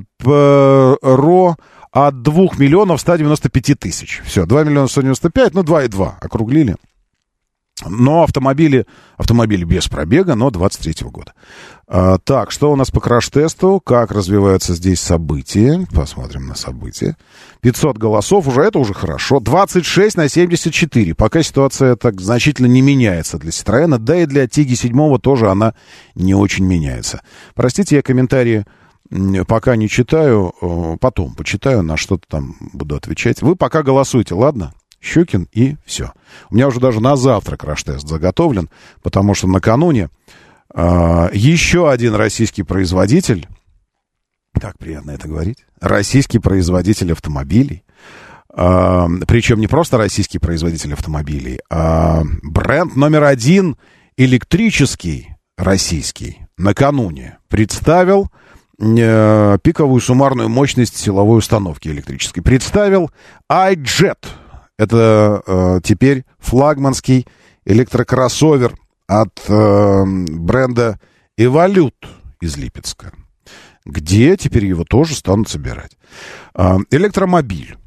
Pro от двух миллионов ста девяноста пяти тысяч. Все, два миллиона сто девяносто пять, ну два и два, округлили. Но автомобили, автомобили без пробега, но двадцать третьего года. А, так, что у нас по краш-тесту? Как развиваются здесь события? Посмотрим на события. пятьсот голосов, уже это уже хорошо. двадцать шесть на семьдесят четыре. Пока ситуация так значительно не меняется для Citroёn, да и для Tiggo семь тоже она не очень меняется. Простите, я комментарии пока не читаю, потом почитаю, на что-то там буду отвечать. Вы пока голосуйте, ладно? Щукин и все. У меня уже даже на завтра краш-тест заготовлен, потому что накануне э, еще один российский производитель, так приятно это говорить, российский производитель автомобилей, э, причем не просто российский производитель автомобилей, а бренд номер один электрический российский накануне представил э, пиковую суммарную мощность силовой установки электрической. Представил iJet. Это э, теперь флагманский электрокроссовер от э, бренда Evolute из Липецка, где теперь его тоже станут собирать. Э, электромобиль.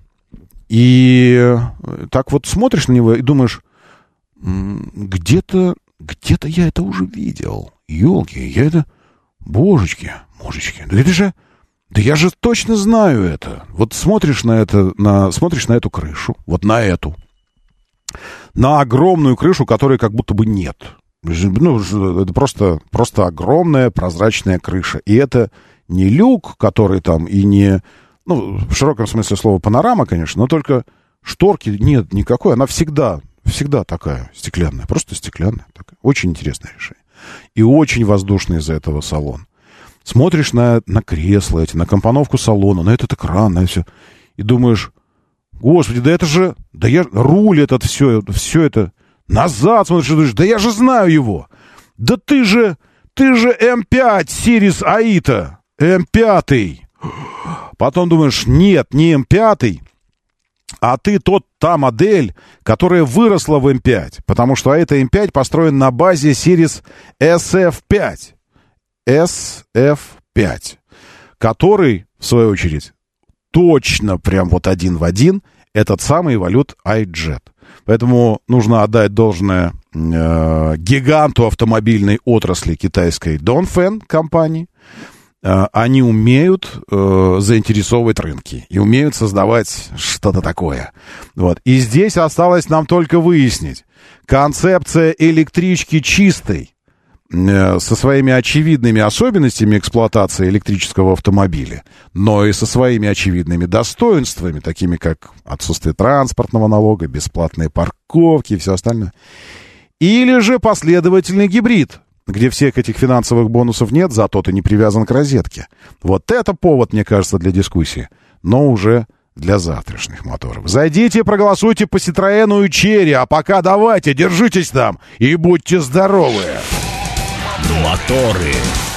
И так вот смотришь на него и думаешь, где-то, где-то я это уже видел. Ёлки, я это... Божечки, божечки, да это же... Да я же точно знаю это. Вот смотришь на это, на, смотришь на эту крышу, вот на эту, на огромную крышу, которой как будто бы нет. Ну, это просто, просто огромная прозрачная крыша. И это не люк, который там, и не, ну, в широком смысле слова панорама, конечно, но только шторки нет никакой. Она всегда, всегда такая стеклянная, просто стеклянная. Такая. Очень интересное решение. И очень воздушный из-за этого салон. Смотришь на, на кресла эти, на компоновку салона, на этот экран, на все, и думаешь, господи, да это же, да я, руль этот, все, все это, назад смотришь и думаешь, да я же знаю его, да ты же, ты же эм пять Series Aita, эм пять. Потом думаешь, нет, не эм пять, а ты тот, та модель, которая выросла в эм пять, потому что это эм пять построен на базе Series эс эф пять. эс эф пять, который, в свою очередь, точно прям вот один в один этот самый Evolute iJet. Поэтому нужно отдать должное э, гиганту автомобильной отрасли китайской Dongfeng компании. Э, они умеют э, заинтересовывать рынки и умеют создавать что-то такое. Вот. И здесь осталось нам только выяснить, концепция электрички чистой, э, со своими очевидными особенностями эксплуатации электрического автомобиля, но и со своими очевидными достоинствами, такими как отсутствие транспортного налога, бесплатные парковки и все остальное. Или же последовательный гибрид, где всех этих финансовых бонусов нет, зато ты не привязан к розетке. Вот это повод, мне кажется, для дискуссии, но уже для завтрашних моторов. Зайдите, проголосуйте по Citroёn и Черри, а пока давайте, держитесь там и будьте здоровы. Моторы.